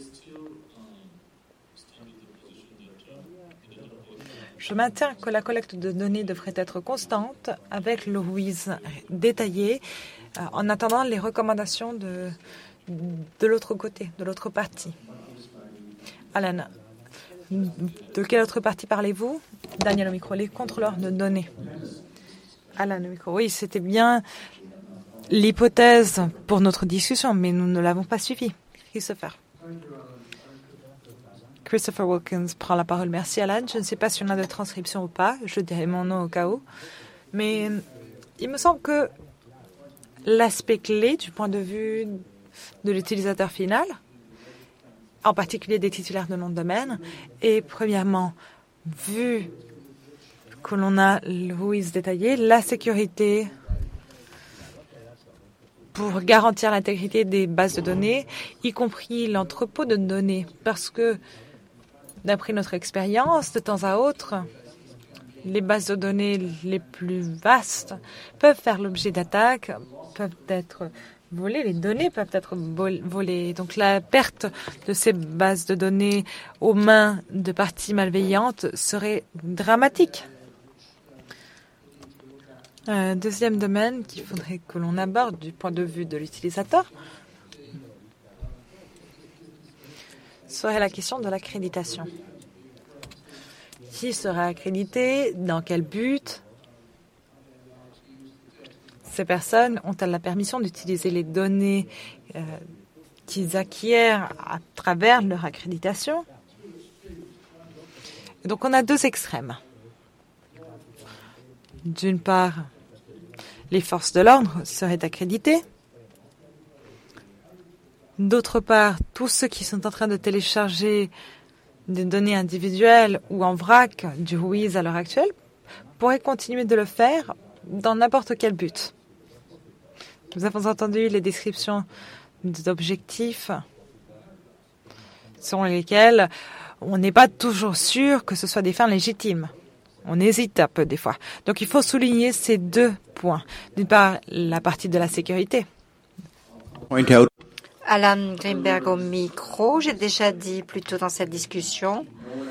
Je maintiens que la collecte de données devrait être constante avec le Whois détaillé euh, en attendant les recommandations de, de l'autre côté, de l'autre partie. Alan, de quelle autre partie parlez-vous? Daniel au micro, les contrôleurs de données. Alan au micro, oui, c'était bien l'hypothèse pour notre discussion, mais nous ne l'avons pas suivie. Christopher. Christopher Wilkins prend la parole. Merci, Alan. Je ne sais pas si on a de transcription ou pas. Je dirai mon nom au cas où. Mais il me semble que l'aspect clé du point de vue de l'utilisateur final, en particulier des titulaires de nom de domaine, est premièrement, vu que l'on a le Whois détaillé, la sécurité pour garantir l'intégrité des bases de données, y compris l'entrepôt de données, parce que d'après notre expérience, de temps à autre, les bases de données les plus vastes peuvent faire l'objet d'attaques, peuvent être volées, les données peuvent être volées. Donc la perte de ces bases de données aux mains de parties malveillantes serait dramatique. Un deuxième domaine qu'il faudrait que l'on aborde du point de vue de l'utilisateur serait la question de l'accréditation. Qui sera accrédité? Dans quel but? Ces personnes ont-elles la permission d'utiliser les données euh, qu'ils acquièrent à travers leur accréditation? Et donc on a deux extrêmes. D'une part, les forces de l'ordre seraient accréditées. D'autre part, tous ceux qui sont en train de télécharger des données individuelles ou en vrac du Whois à l'heure actuelle pourraient continuer de le faire dans n'importe quel but. Nous avons entendu les descriptions d'objectifs selon lesquels on n'est pas toujours sûr que ce soit des fins légitimes. On hésite un peu des fois. Donc il faut souligner ces deux points. D'une part, la partie de la sécurité. Point out. Alan Greenberg au micro. J'ai déjà dit plus tôt dans cette discussion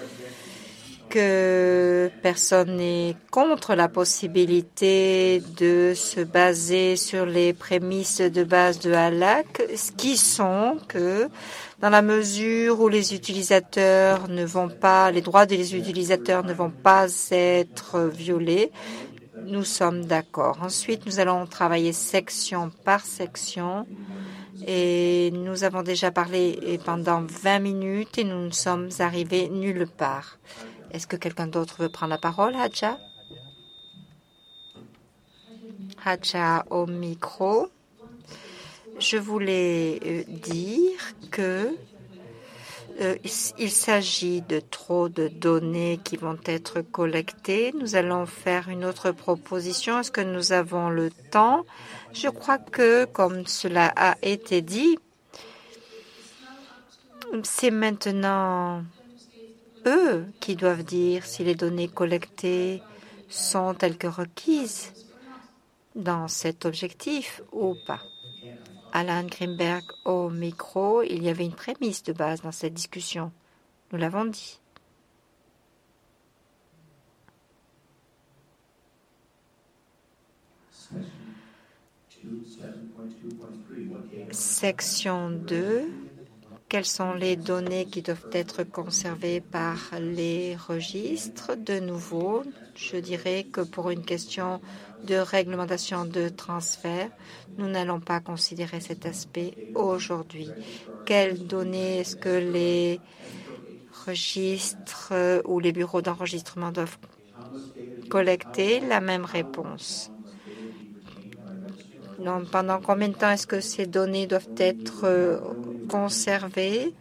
que personne n'est contre la possibilité de se baser sur les prémices de base de Halak, qui sont que dans la mesure où les utilisateurs ne vont pas, les droits des utilisateurs ne vont pas être violés, nous sommes d'accord. Ensuite, nous allons travailler section par section et nous avons déjà parlé pendant vingt minutes et nous ne sommes arrivés nulle part. Est-ce que quelqu'un d'autre veut prendre la parole, Hadja? Hadja au micro. Je voulais euh, dire que euh, il, il s'agit de trop de données qui vont être collectées. Nous allons faire une autre proposition. Est-ce que nous avons le temps? Je crois que, comme cela a été dit, c'est maintenant eux qui doivent dire si les données collectées sont telles que requises dans cet objectif ou pas. Alan Greenberg au micro, il y avait une prémisse de base dans cette discussion. Nous l'avons dit. Section deux. Quelles sont les données qui doivent être conservées par les registres? De nouveau, je dirais que pour une question de réglementation de transfert, nous n'allons pas considérer cet aspect aujourd'hui. Quelles données est-ce que les registres ou les bureaux d'enregistrement doivent collecter? La même réponse. Non, pendant combien de temps est-ce que ces données doivent être euh, conservées?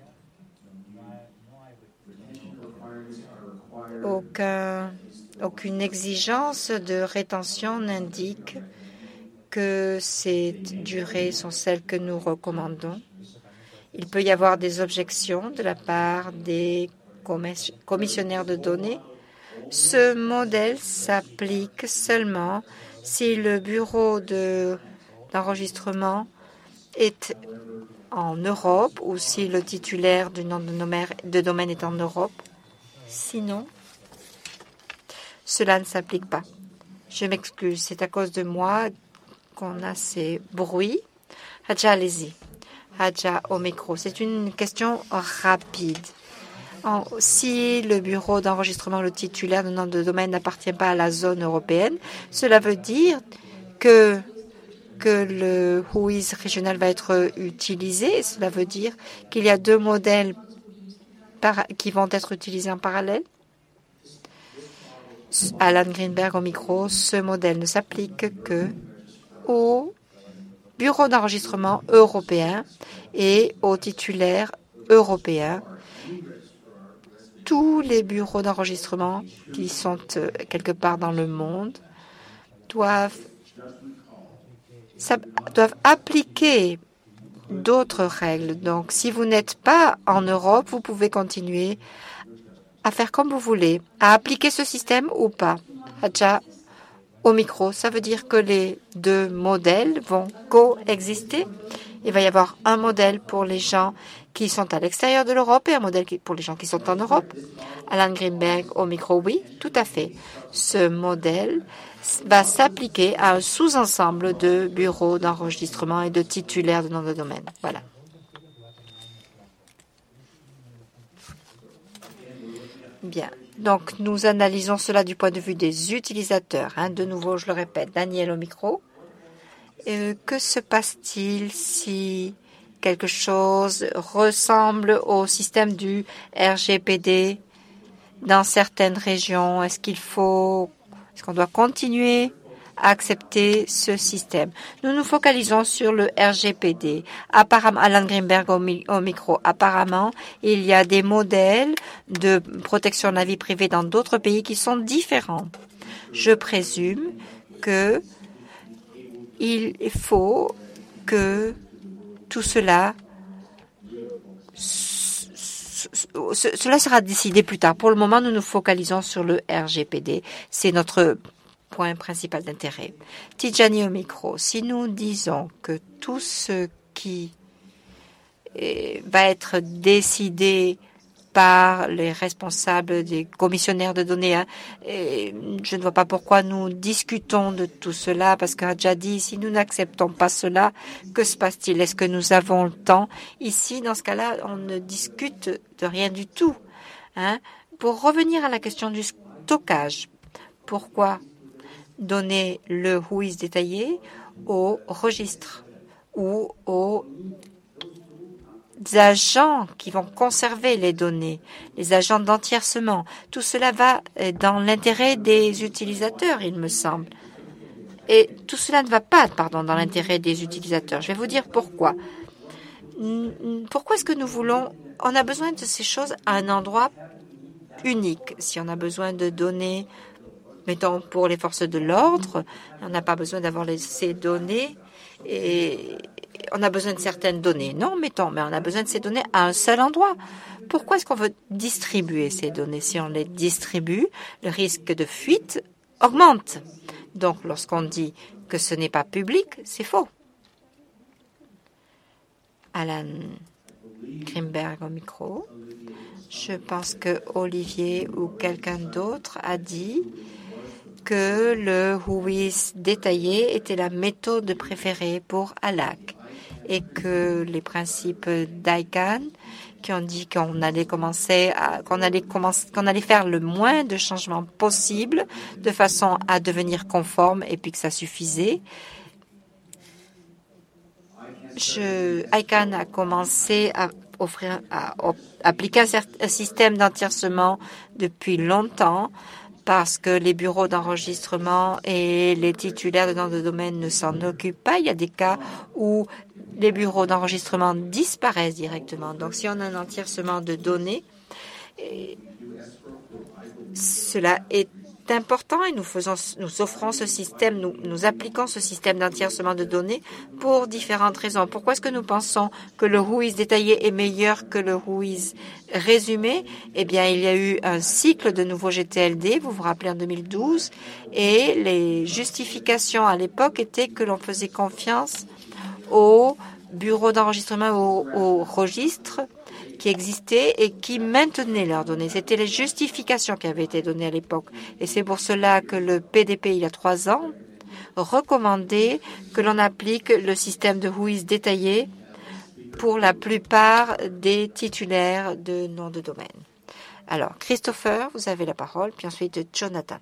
Aucun, aucune exigence de rétention n'indique que ces durées sont celles que nous recommandons. Il peut y avoir des objections de la part des commissionnaires de données. Ce modèle s'applique seulement si le bureau de d'enregistrement est en Europe ou si le titulaire du nom de domaine est en Europe. Sinon, cela ne s'applique pas. Je m'excuse, c'est à cause de moi qu'on a ces bruits. Hadja, allez-y. Hadja au micro. C'est une question rapide. En, si le bureau d'enregistrement, le titulaire du nom de domaine n'appartient pas à la zone européenne, cela veut dire que que le whois régional va être utilisé. Cela veut dire qu'il y a deux modèles par, qui vont être utilisés en parallèle. Alan Greenberg au micro, ce modèle ne s'applique que au bureau d'enregistrement européen et aux titulaires européens. Tous les bureaux d'enregistrement qui sont quelque part dans le monde doivent Ça doivent appliquer d'autres règles. Donc, si vous n'êtes pas en Europe, vous pouvez continuer à faire comme vous voulez, à appliquer ce système ou pas. Hadja, au micro, ça veut dire que les deux modèles vont coexister. Il va y avoir un modèle pour les gens qui sont à l'extérieur de l'Europe et un modèle pour les gens qui sont en Europe. Alan Greenberg, au micro, oui, tout à fait. Ce modèle va s'appliquer à un sous-ensemble de bureaux d'enregistrement et de titulaires de nom de domaine. Voilà. Bien. Donc, nous analysons cela du point de vue des utilisateurs. Hein. De nouveau, je le répète, Daniel au micro. Euh, que se passe-t-il si quelque chose ressemble au système du R G P D dans certaines régions? Est-ce qu'il faut Est-ce qu'on doit continuer à accepter ce système? Nous nous focalisons sur le R G P D. Apparemment, Alan Greenberg au, mi au micro. Apparemment, il y a des modèles de protection de la vie privée dans d'autres pays qui sont différents. Je présume que il faut que tout cela cela sera décidé plus tard. Pour le moment, nous nous focalisons sur le R G P D. C'est notre point principal d'intérêt. Tidjani au micro. Si nous disons que tout ce qui va être décidé par les responsables des commissionnaires de données. Hein. Et je ne vois pas pourquoi nous discutons de tout cela, parce qu'on a déjà dit, si nous n'acceptons pas cela, que se passe-t-il? Est-ce que nous avons le temps? Ici, dans ce cas-là, on ne discute de rien du tout. Hein. Pour revenir à la question du stockage, pourquoi donner le W H O I S détaillé au registre ou aux agents qui vont conserver les données, les agents d'entiercement? Tout cela va dans l'intérêt des utilisateurs, il me semble. Et tout cela ne va pas, pardon, dans l'intérêt des utilisateurs. Je vais vous dire pourquoi. Pourquoi est-ce que nous voulons... On a besoin de ces choses à un endroit unique. Si on a besoin de données, mettons, pour les forces de l'ordre, on n'a pas besoin d'avoir les, ces données et... On a besoin de certaines données. Non, mettons, mais on a besoin de ces données à un seul endroit. Pourquoi est-ce qu'on veut distribuer ces données? Si on les distribue, le risque de fuite augmente. Donc, lorsqu'on dit que ce n'est pas public, c'est faux. Alan Grimberg au micro. Je pense que Olivier ou quelqu'un d'autre a dit que le W H O I S détaillé était la méthode préférée pour A L A C. Et que les principes d'I C A N, qui ont dit qu'on allait commencer à, qu'on allait commencer, qu'on allait faire le moins de changements possible de façon à devenir conforme et puis que ça suffisait. Je, I C A N a commencé à offrir, à, à appliquer un, un système d'entiercement depuis longtemps, parce que les bureaux d'enregistrement et les titulaires de noms de domaine ne s'en occupent pas. Il y a des cas où les bureaux d'enregistrement disparaissent directement. Donc, si on a un entiercement de données, cela est important et nous faisons, nous offrons ce système, nous, nous appliquons ce système d'entiercement de données pour différentes raisons. Pourquoi est-ce que nous pensons que le W H O I S détaillé est meilleur que le W H O I S résumé? Eh bien, il y a eu un cycle de nouveaux G T L D, vous vous rappelez, en deux mille douze, et les justifications à l'époque étaient que l'on faisait confiance aux bureaux d'enregistrement, aux, aux registres qui existaient et qui maintenaient leurs données. C'était les justifications qui avaient été données à l'époque. Et c'est pour cela que le P D P, il y a trois ans, recommandait que l'on applique le système de W H O I S détaillé pour la plupart des titulaires de noms de domaine. Alors, Christopher, vous avez la parole, puis ensuite Jonathan.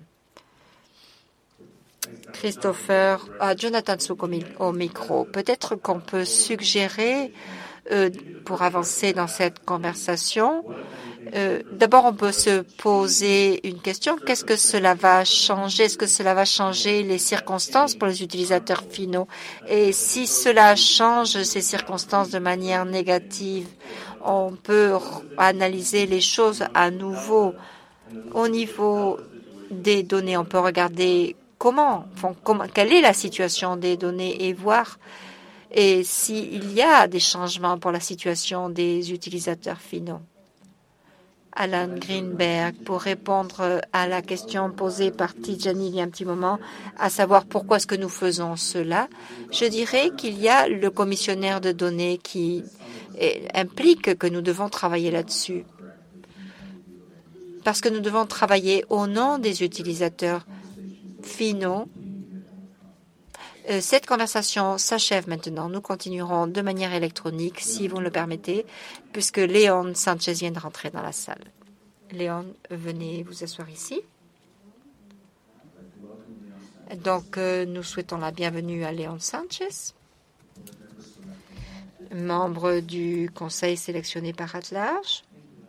Christopher, ah, Jonathan Souk au micro. Peut-être qu'on peut suggérer, euh, pour avancer dans cette conversation, euh, d'abord on peut se poser une question. Qu'est-ce que cela va changer? Est-ce que cela va changer les circonstances pour les utilisateurs finaux? Et si cela change ces circonstances de manière négative, on peut analyser les choses à nouveau. Au niveau des données, on peut regarder Comment, enfin, comment, quelle est la situation des données et voir et s'il y a des changements pour la situation des utilisateurs finaux. Alan Greenberg, pour répondre à la question posée par Tidjani il y a un petit moment, à savoir pourquoi est-ce que nous faisons cela, je dirais qu'il y a le commissionnaire de données qui implique que nous devons travailler là-dessus. Parce que nous devons travailler au nom des utilisateurs finaux. Euh, cette conversation s'achève maintenant. Nous continuerons de manière électronique, si vous me le permettez, puisque Léon Sanchez vient de rentrer dans la salle. Léon, venez vous asseoir ici. Donc, euh, nous souhaitons la bienvenue à Léon Sanchez, membre du conseil sélectionné par At-Large.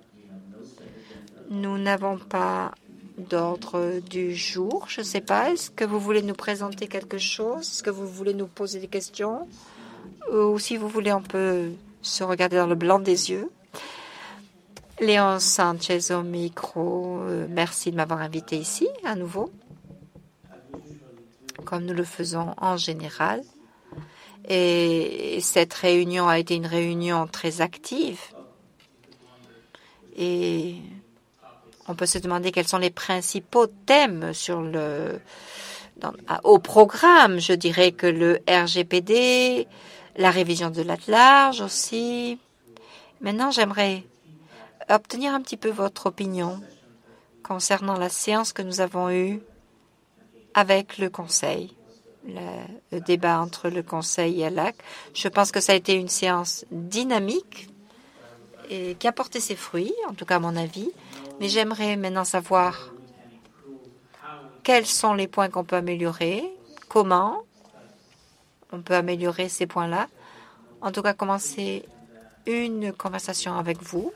Nous n'avons pas d'ordre du jour. Je ne sais pas, est-ce que vous voulez nous présenter quelque chose? Est-ce que vous voulez nous poser des questions? Ou si vous voulez, on peut se regarder dans le blanc des yeux. Léon Sanchez au micro. Euh, merci de m'avoir invité ici à nouveau, comme nous le faisons en général. Et cette réunion a été une réunion très active. Et on peut se demander quels sont les principaux thèmes sur le, dans, au programme. Je dirais que le R G P D, la révision de l'A T large aussi. Maintenant, j'aimerais obtenir un petit peu votre opinion concernant la séance que nous avons eue avec le Conseil, le, le débat entre le Conseil et L A C. Je pense que ça a été une séance dynamique et qui a porté ses fruits, en tout cas à mon avis. Mais j'aimerais maintenant savoir quels sont les points qu'on peut améliorer, comment on peut améliorer ces points-là. En tout cas, commencer une conversation avec vous,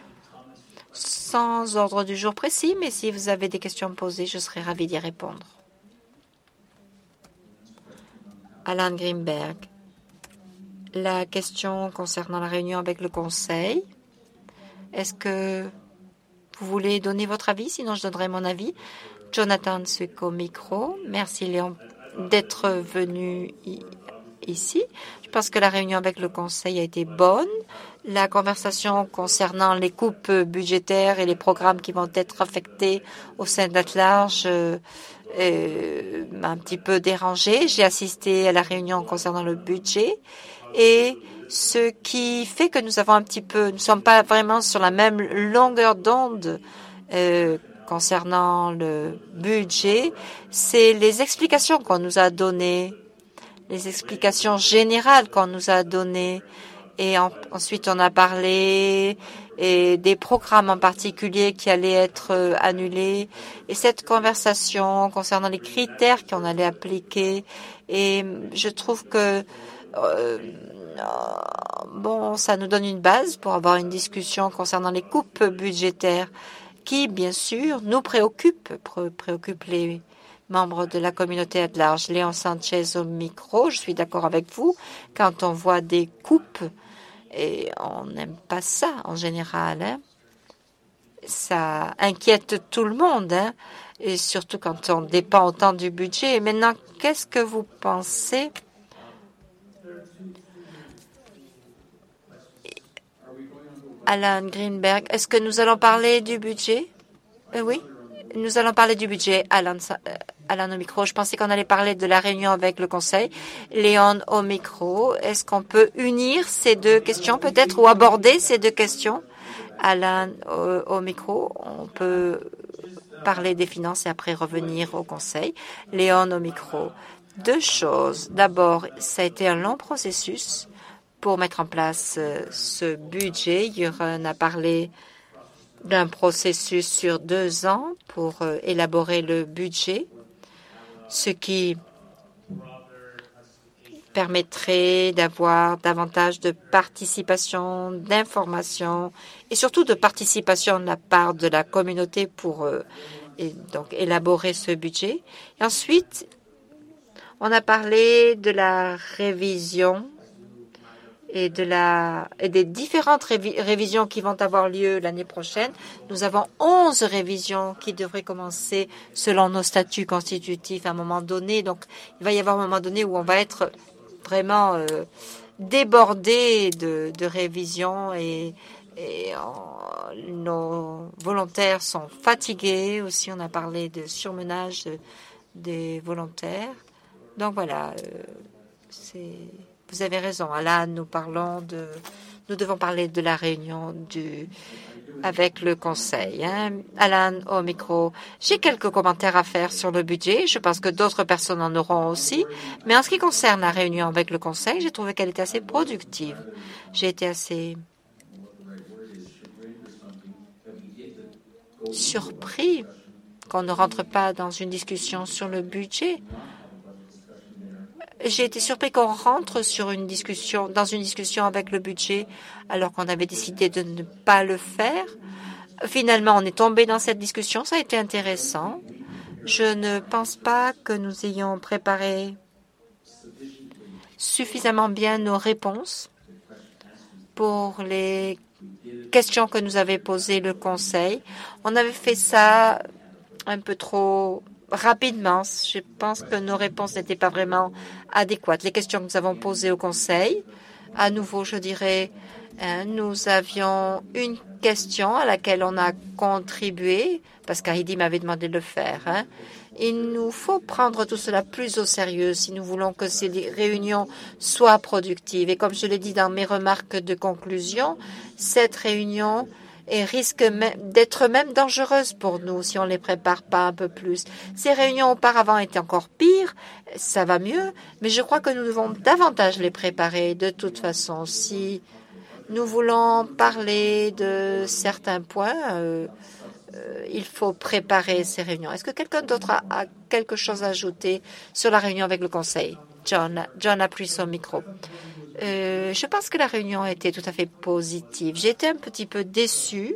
sans ordre du jour précis, mais si vous avez des questions à me poser, je serai ravie d'y répondre. Alan Greenberg, la question concernant la réunion avec le Conseil, est-ce que vous voulez donner votre avis? Sinon, je donnerai mon avis. Jonathan Swick au micro. Merci, Léon, d'être venu ici. Je pense que la réunion avec le Conseil a été bonne. La conversation concernant les coupes budgétaires et les programmes qui vont être affectés au sein de l'A T large euh, euh, m'a un petit peu dérangée. J'ai assisté à la réunion concernant le budget et ce qui fait que nous avons un petit peu, nous ne sommes pas vraiment sur la même longueur d'onde euh, concernant le budget, c'est les explications qu'on nous a données, les explications générales qu'on nous a données. Et en, ensuite, on a parlé et des programmes en particulier qui allaient être euh, annulés. Et cette conversation concernant les critères qu'on allait appliquer. Et je trouve que euh, bon, ça nous donne une base pour avoir une discussion concernant les coupes budgétaires qui, bien sûr, nous préoccupent, pré préoccupent les membres de la communauté à large. Léon Sanchez au micro, je suis d'accord avec vous. Quand on voit des coupes, et on n'aime pas ça en général, hein. Ça inquiète tout le monde, hein, et surtout quand on dépend autant du budget. Et maintenant, qu'est-ce que vous pensez? Alan Greenberg, est-ce que nous allons parler du budget? euh, Oui, nous allons parler du budget. Alan, euh, Alan au micro. Je pensais qu'on allait parler de la réunion avec le Conseil. Léon au micro. Est-ce qu'on peut unir ces deux questions peut-être ou aborder ces deux questions? Alan au, au micro. On peut parler des finances et après revenir au Conseil. Léon au micro. Deux choses. D'abord, ça a été un long processus pour mettre en place euh, ce budget. Göran a parlé d'un processus sur deux ans pour euh, élaborer le budget, ce qui permettrait d'avoir davantage de participation, d'information et surtout de participation de la part de la communauté pour euh, et donc élaborer ce budget. Et ensuite, on a parlé de la révision et de la et des différentes révi révisions qui vont avoir lieu l'année prochaine. Nous avons onze révisions qui devraient commencer selon nos statuts constitutifs à un moment donné. Donc, il va y avoir un moment donné où on va être vraiment euh, débordé de, de révisions et, et en, nos volontaires sont fatigués. Aussi, on a parlé de surmenage des volontaires. Donc, voilà, euh, c'est... Vous avez raison. Là, nous parlons de, nous devons parler de la réunion du, avec le Conseil. Hein. Alan au micro. J'ai quelques commentaires à faire sur le budget. Je pense que d'autres personnes en auront aussi. Mais en ce qui concerne la réunion avec le Conseil, j'ai trouvé qu'elle était assez productive. J'ai été assez surpris qu'on ne rentre pas dans une discussion sur le budget. J'ai été surpris qu'on rentre sur une discussion, dans une discussion avec le budget, alors qu'on avait décidé de ne pas le faire. Finalement, on est tombé dans cette discussion. Ça a été intéressant. Je ne pense pas que nous ayons préparé suffisamment bien nos réponses pour les questions que nous avait posées le Conseil. On avait fait ça un peu trop rapidement. Je pense que nos réponses n'étaient pas vraiment adéquates. Les questions que nous avons posées au Conseil, à nouveau, je dirais, Hein, nous avions une question à laquelle on a contribué, parce qu'Heidi m'avait demandé de le faire. Hein. Il nous faut prendre tout cela plus au sérieux si nous voulons que ces réunions soient productives. Et comme je l'ai dit dans mes remarques de conclusion, cette réunion et risque d'être même dangereuse pour nous si on ne les prépare pas un peu plus. Ces réunions auparavant étaient encore pires, ça va mieux, mais je crois que nous devons davantage les préparer de toute façon. Si nous voulons parler de certains points, euh, euh, il faut préparer ces réunions. Est-ce que quelqu'un d'autre a, a quelque chose à ajouter sur la réunion avec le Conseil? John, John appuie son micro. Euh, je pense que la réunion a été tout à fait positive. J'ai été un petit peu déçue.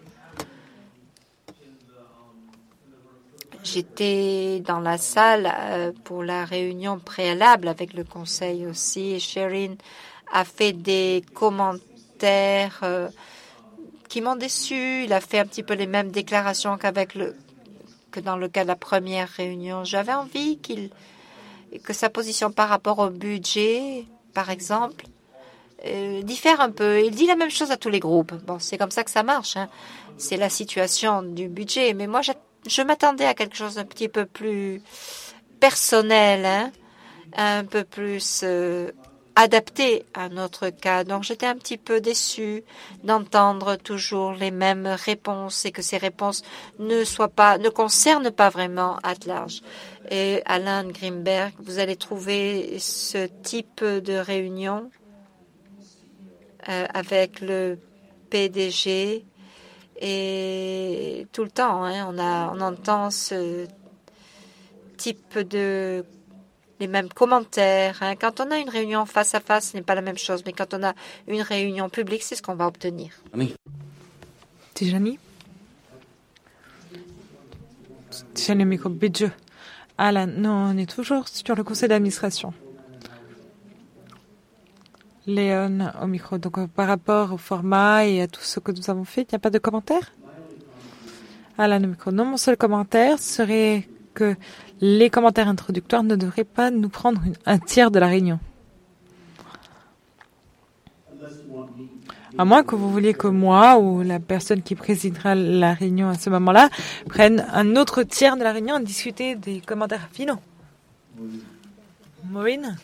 J'étais dans la salle euh, pour la réunion préalable avec le Conseil aussi. Sherin a fait des commentaires euh, qui m'ont déçu. Il a fait un petit peu les mêmes déclarations qu'avec le que dans le cas de la première réunion. J'avais envie qu'il que sa position par rapport au budget, par exemple, euh, diffère un peu. Il dit la même chose à tous les groupes. Bon, c'est comme ça que ça marche. Hein. C'est la situation du budget. Mais moi, je, je m'attendais à quelque chose d'un petit peu plus personnel, hein, un peu plus euh, adapté à notre cas. Donc, j'étais un petit peu déçue d'entendre toujours les mêmes réponses et que ces réponses ne soient pas, ne concernent pas vraiment at large. Et Alan Greenberg, vous allez trouver ce type de réunion euh, avec le P D G et tout le temps. Hein, on a, on entend ce type de les mêmes commentaires. Hein. Quand on a une réunion face à face, ce n'est pas la même chose. Mais quand on a une réunion publique, c'est ce qu'on va obtenir. Tijani Tijani micro budget. Alan, non, on est toujours sur le conseil d'administration. Léon au micro. Donc, euh, par rapport au format et à tout ce que nous avons fait, il n'y a pas de commentaire? Alan au micro. Non, mon seul commentaire serait que les commentaires introductoires ne devraient pas nous prendre une, un tiers de la réunion. À moins que vous vouliez que moi ou la personne qui présidera la réunion à ce moment-là prenne un autre tiers de la réunion et discuter des commentaires finaux. Maureen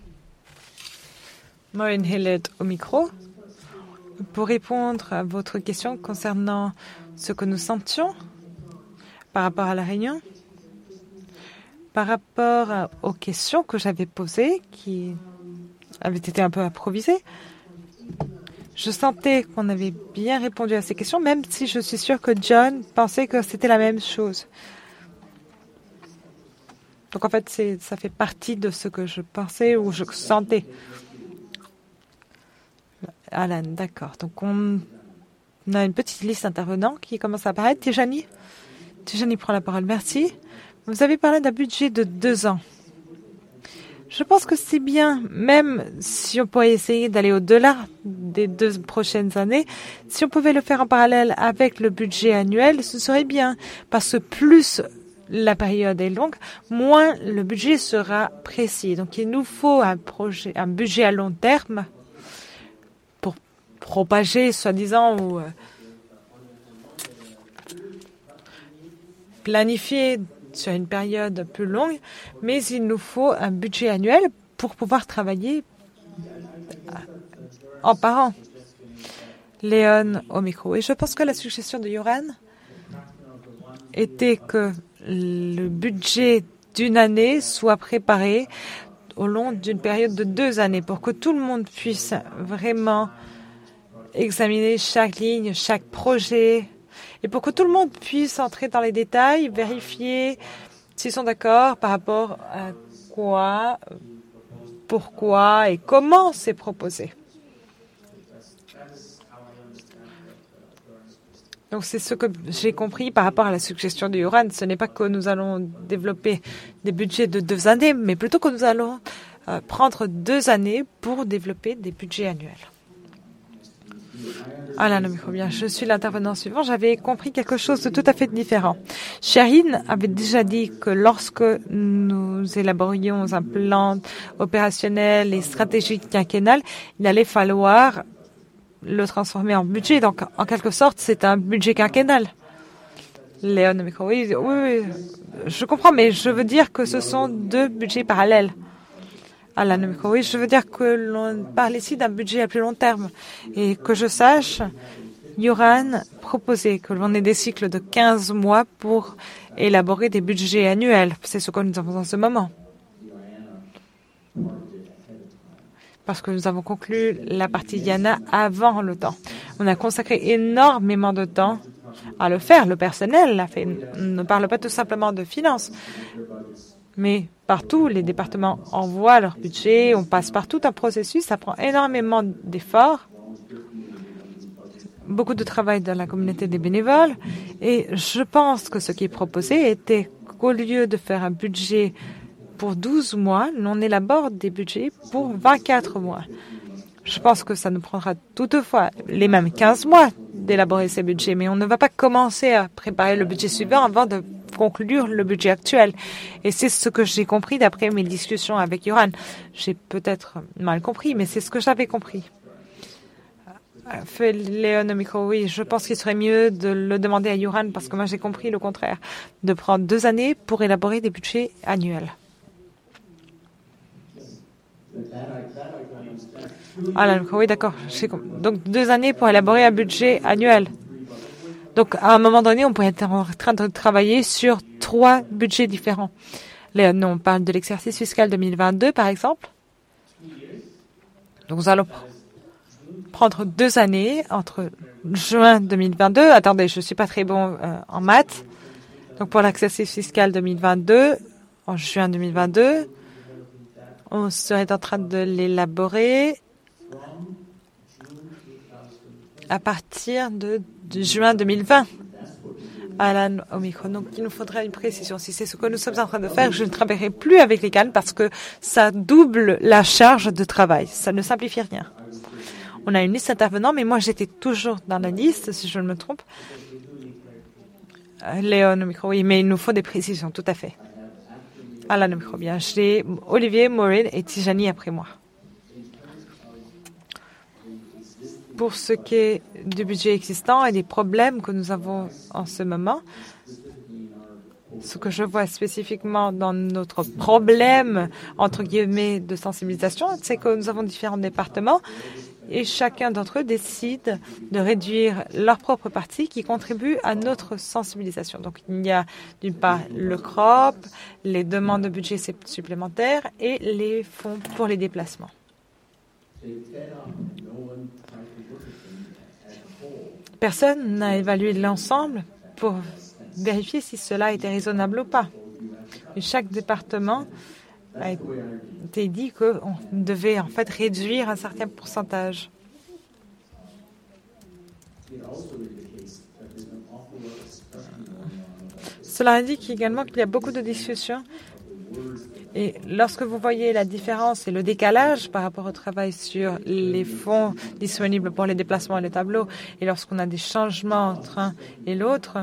Maureen Hillett au micro. Pour répondre à votre question concernant ce que nous sentions par rapport à la réunion, par rapport aux questions que j'avais posées, qui avaient été un peu improvisées, je sentais qu'on avait bien répondu à ces questions, même si je suis sûre que John pensait que c'était la même chose. Donc en fait, c'est, ça fait partie de ce que je pensais ou je sentais. Alan, d'accord. Donc on, on a une petite liste d'intervenants qui commence à apparaître. Tijani Tijani prend la parole. Merci. Vous avez parlé d'un budget de deux ans. Je pense que c'est bien, même si on pourrait essayer d'aller au-delà des deux prochaines années, si on pouvait le faire en parallèle avec le budget annuel, ce serait bien, parce que plus la période est longue, moins le budget sera précis. Donc il nous faut un projet, un budget à long terme pour propager, soi-disant, ou euh, planifier sur une période plus longue, mais il nous faut un budget annuel pour pouvoir travailler en parent. Léon au micro. Et je pense que la suggestion de Yoran était que le budget d'une année soit préparé au long d'une période de deux années pour que tout le monde puisse vraiment examiner chaque ligne, chaque projet, et pour que tout le monde puisse entrer dans les détails, vérifier s'ils sont d'accord par rapport à quoi, pourquoi et comment c'est proposé. Donc c'est ce que j'ai compris par rapport à la suggestion de Yoran. Ce n'est pas que nous allons développer des budgets de deux années, mais plutôt que nous allons euh, prendre deux années pour développer des budgets annuels. Alain, le micro, bien. Je suis l'intervenant suivant. J'avais compris quelque chose de tout à fait différent. Sherin avait déjà dit que lorsque nous élaborions un plan opérationnel et stratégique quinquennal, il allait falloir le transformer en budget. Donc, en quelque sorte, c'est un budget quinquennal. Léon, oui, oui, oui, je comprends, mais je veux dire que ce sont deux budgets parallèles. Alan, oui, je veux dire que l'on parle ici d'un budget à plus long terme. Et que je sache, Yoran proposait que l'on ait des cycles de quinze mois pour élaborer des budgets annuels. C'est ce que nous avons en ce moment. Parce que nous avons conclu la partie Yana avant le temps. On a consacré énormément de temps à le faire. Le personnel l'a fait. On ne parle pas tout simplement de finances. Mais partout, les départements envoient leur budget. On passe par tout un processus. Ça prend énormément d'efforts. Beaucoup de travail dans la communauté des bénévoles. Et je pense que ce qui est proposé était qu'au lieu de faire un budget pour douze mois, on élabore des budgets pour vingt-quatre mois. Je pense que ça nous prendra toutefois les mêmes quinze mois d'élaborer ces budgets, mais on ne va pas commencer à préparer le budget suivant avant de conclure le budget actuel. Et c'est ce que j'ai compris d'après mes discussions avec Yoran. J'ai peut-être mal compris, mais c'est ce que j'avais compris. Fait Léon au micro, oui, je pense qu'il serait mieux de le demander à Yoran parce que moi j'ai compris le contraire, de prendre deux années pour élaborer des budgets annuels. Ah, oui, d'accord. Donc, deux années pour élaborer un budget annuel. Donc, à un moment donné, on pourrait être en train de travailler sur trois budgets différents. Là, on parle de l'exercice fiscal deux mille vingt-deux, par exemple. Donc, nous allons prendre deux années entre juin deux mille vingt-deux. Attendez, je ne suis pas très bon euh, en maths. Donc, pour l'exercice fiscal deux mille vingt-deux, en juin deux mille vingt-deux, on serait en train de l'élaborer à partir de, de juin deux mille vingt. Alan au micro. Donc, il nous faudrait une précision. Si c'est ce que nous sommes en train de faire, je ne travaillerai plus avec les cannes parce que ça double la charge de travail. Ça ne simplifie rien. On a une liste d'intervenants, mais moi, j'étais toujours dans la liste, si je ne me trompe. Léon au micro, oui, mais il nous faut des précisions, tout à fait. Alan au micro, bien. J'ai Olivier, Maureen et Tijani après moi. Pour ce qui est du budget existant et des problèmes que nous avons en ce moment, ce que je vois spécifiquement dans notre problème, entre guillemets, de sensibilisation, c'est que nous avons différents départements et chacun d'entre eux décide de réduire leur propre partie qui contribue à notre sensibilisation. Donc, il y a d'une part le C R O P, les demandes de budget supplémentaires et les fonds pour les déplacements. Personne n'a évalué l'ensemble pour vérifier si cela était raisonnable ou pas. Et chaque département a été dit qu'on devait en fait réduire un certain pourcentage. Cela indique également qu'il y a beaucoup de discussions. Et lorsque vous voyez la différence et le décalage par rapport au travail sur les fonds disponibles pour les déplacements et les tableaux, et lorsqu'on a des changements entre un et l'autre,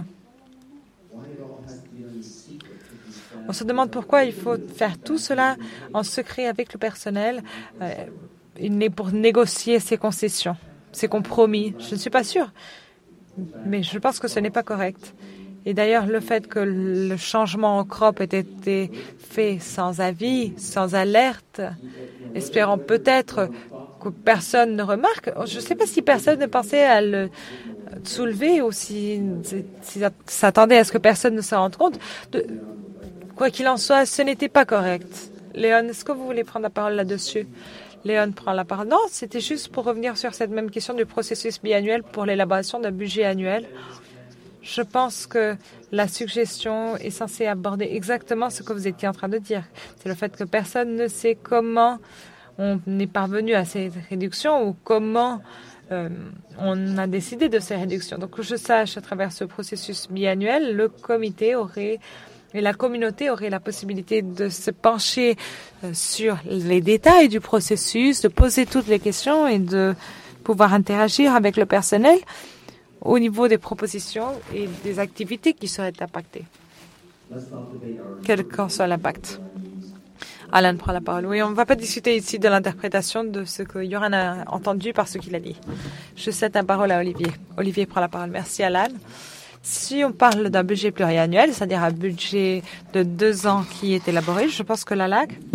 on se demande pourquoi il faut faire tout cela en secret avec le personnel euh, pour négocier ces concessions, ces compromis. Je ne suis pas sûre, mais je pense que ce n'est pas correct. Et d'ailleurs, le fait que le changement au C R O P ait été fait sans avis, sans alerte, espérant peut-être que personne ne remarque. Je ne sais pas si personne ne pensait à le soulever ou si, si s'attendait à ce que personne ne se rende compte. De, quoi qu'il en soit, ce n'était pas correct. Léon, est-ce que vous voulez prendre la parole là-dessus? Léon prend la parole. Non, c'était juste pour revenir sur cette même question du processus biannuel pour l'élaboration d'un budget annuel. Je pense que la suggestion est censée aborder exactement ce que vous étiez en train de dire. C'est le fait que personne ne sait comment on est parvenu à ces réductions ou comment euh, on a décidé de ces réductions. Donc, que je sache, à travers ce processus biannuel, le comité aurait et la communauté aurait la possibilité de se pencher euh, sur les détails du processus, de poser toutes les questions et de pouvoir interagir avec le personnel au niveau des propositions et des activités qui seraient impactées, quel qu'en soit l'impact. Alan prend la parole. Oui, on ne va pas discuter ici de l'interprétation de ce que Yoran a entendu par ce qu'il a dit. Je cède la parole à Olivier. Olivier prend la parole. Merci, Alan. Si on parle d'un budget pluriannuel, c'est-à-dire un budget de deux ans qui est élaboré, je pense que la L A C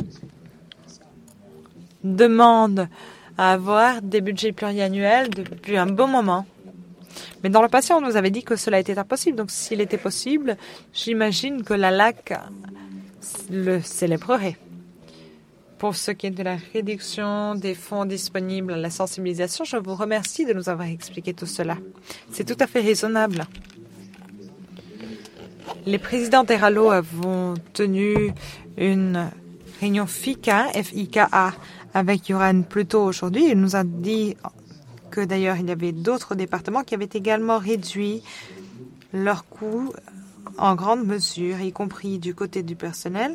demande à avoir des budgets pluriannuels depuis un bon moment. Mais dans le passé, on nous avait dit que cela était impossible. Donc, s'il était possible, j'imagine que la L A C le célébrerait. Pour ce qui est de la réduction des fonds disponibles à la sensibilisation, je vous remercie de nous avoir expliqué tout cela. C'est tout à fait raisonnable. Les présidents d'Eralo avons tenu une réunion FICA, F I K A, avec Yoran plus tôt aujourd'hui. Il nous a dit que d'ailleurs il y avait d'autres départements qui avaient également réduit leurs coûts en grande mesure, y compris du côté du personnel.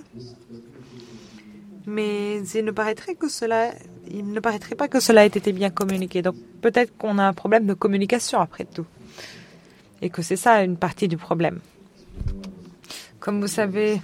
Mais il ne paraîtrait que cela, il ne paraîtrait pas que cela ait été bien communiqué. Donc peut-être qu'on a un problème de communication après tout, et que c'est ça une partie du problème. Comme vous savez,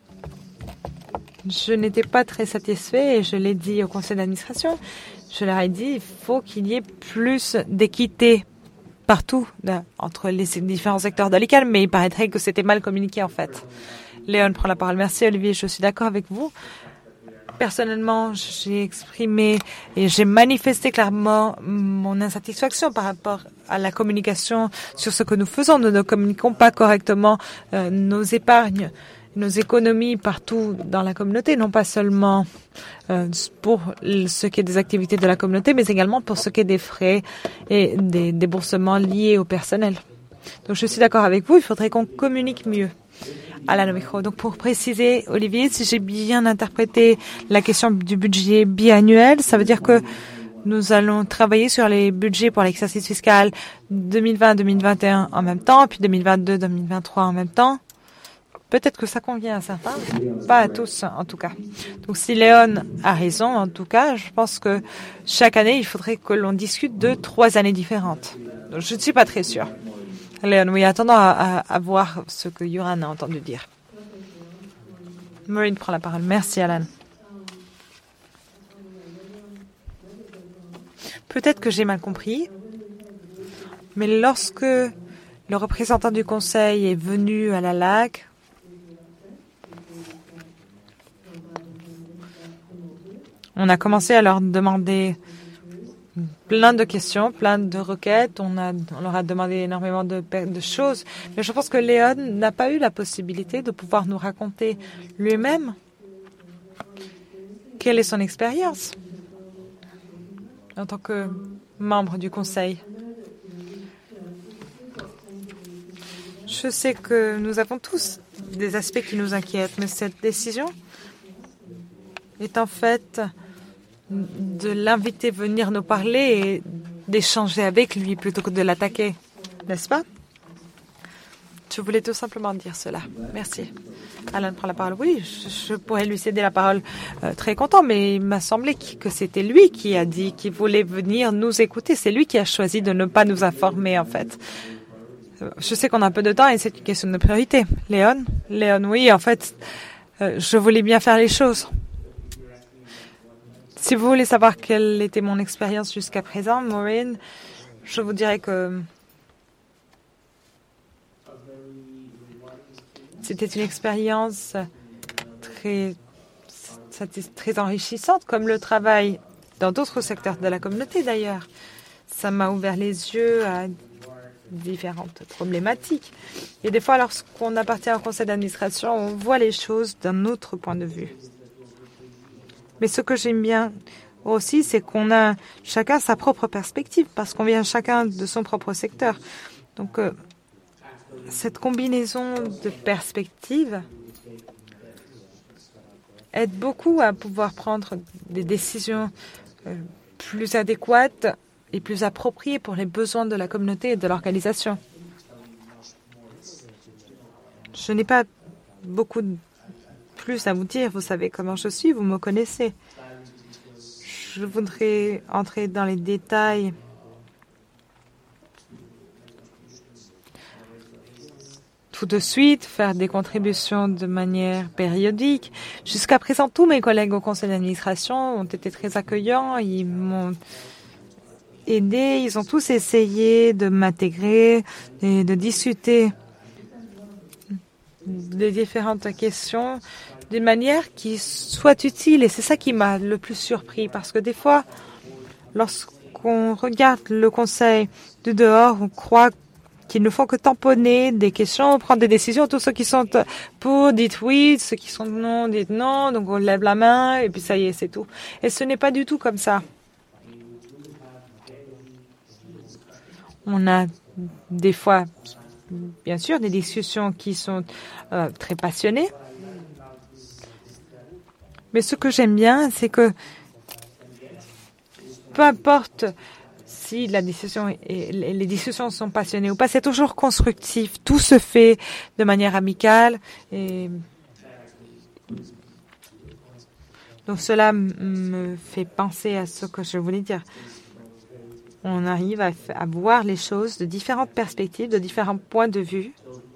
je n'étais pas très satisfait et je l'ai dit au conseil d'administration. Je leur ai dit il faut qu'il y ait plus d'équité partout là, entre les différents secteurs de l'I C A L, mais il paraîtrait que c'était mal communiqué en fait. Léon prend la parole. Merci Olivier, je suis d'accord avec vous. Personnellement, j'ai exprimé et j'ai manifesté clairement mon insatisfaction par rapport à la communication sur ce que nous faisons. Nous ne communiquons pas correctement euh, nos épargnes, nos économies partout dans la communauté, non pas seulement euh, pour ce qui est des activités de la communauté, mais également pour ce qui est des frais et des déboursements liés au personnel. Donc je suis d'accord avec vous, il faudrait qu'on communique mieux. Alain au micro. Donc pour préciser, Olivier, si j'ai bien interprété la question du budget biannuel, ça veut dire que nous allons travailler sur les budgets pour l'exercice fiscal deux mille vingt deux mille vingt et un en même temps, puis deux mille vingt-deux deux mille vingt-trois en même temps. Peut-être que ça convient à certains, pas à tous en tout cas. Donc si Léon a raison, en tout cas, je pense que chaque année, il faudrait que l'on discute de trois années différentes. Donc je ne suis pas très sûre. Léon, oui, attendons à, à, à voir ce que Yoran a entendu dire. Maureen prend la parole. Merci, Alan. Peut-être que j'ai mal compris, mais lorsque le représentant du Conseil est venu à la L A C, on a commencé à leur demander plein de questions, plein de requêtes. On, a, on leur a demandé énormément de, de choses. Mais je pense que Léon n'a pas eu la possibilité de pouvoir nous raconter lui-même quelle est son expérience en tant que membre du Conseil. Je sais que nous avons tous des aspects qui nous inquiètent, mais cette décision est en fait de l'inviter à venir nous parler et d'échanger avec lui plutôt que de l'attaquer, n'est-ce pas? Je voulais tout simplement dire cela. Merci. Alan prend la parole. Oui, je, je pourrais lui céder la parole euh, très content, mais il m'a semblé que c'était lui qui a dit qu'il voulait venir nous écouter. C'est lui qui a choisi de ne pas nous informer, en fait. Je sais qu'on a un peu de temps et c'est une question de priorité. Léon? Léon, oui, en fait, euh, je voulais bien faire les choses. Si vous voulez savoir quelle était mon expérience jusqu'à présent, Maureen, je vous dirais que c'était une expérience très, très enrichissante, comme le travail dans d'autres secteurs de la communauté d'ailleurs. Ça m'a ouvert les yeux à différentes problématiques. Et des fois, lorsqu'on appartient au conseil d'administration, on voit les choses d'un autre point de vue. Mais ce que j'aime bien aussi, c'est qu'on a chacun sa propre perspective, parce qu'on vient chacun de son propre secteur. Donc, euh, cette combinaison de perspectives aide beaucoup à pouvoir prendre des décisions euh, plus adéquates et plus appropriées pour les besoins de la communauté et de l'organisation. Je n'ai pas beaucoup de plus à vous dire. Vous savez comment je suis, vous me connaissez. Je voudrais entrer dans les détails tout de suite, faire des contributions de manière périodique. Jusqu'à présent, tous mes collègues au conseil d'administration ont été très accueillants. Ils m'ont aidé. Ils ont tous essayé de m'intégrer et de discuter des différentes questions d'une manière qui soit utile. Et c'est ça qui m'a le plus surpris, parce que des fois, lorsqu'on regarde le conseil de dehors, on croit qu'ils ne font que tamponner des questions, prendre des décisions. Tous ceux qui sont pour, dites oui, ceux qui sont non, dites non. Donc on lève la main et puis ça y est, c'est tout. Et ce n'est pas du tout comme ça. On a des fois, bien sûr, des discussions qui sont euh, très passionnées. Mais ce que j'aime bien, c'est que peu importe si la discussion et les discussions sont passionnées ou pas, c'est toujours constructif. Tout se fait de manière amicale. Et donc cela me fait penser à ce que je voulais dire. On arrive à, à voir les choses de différentes perspectives, de différents points de vue.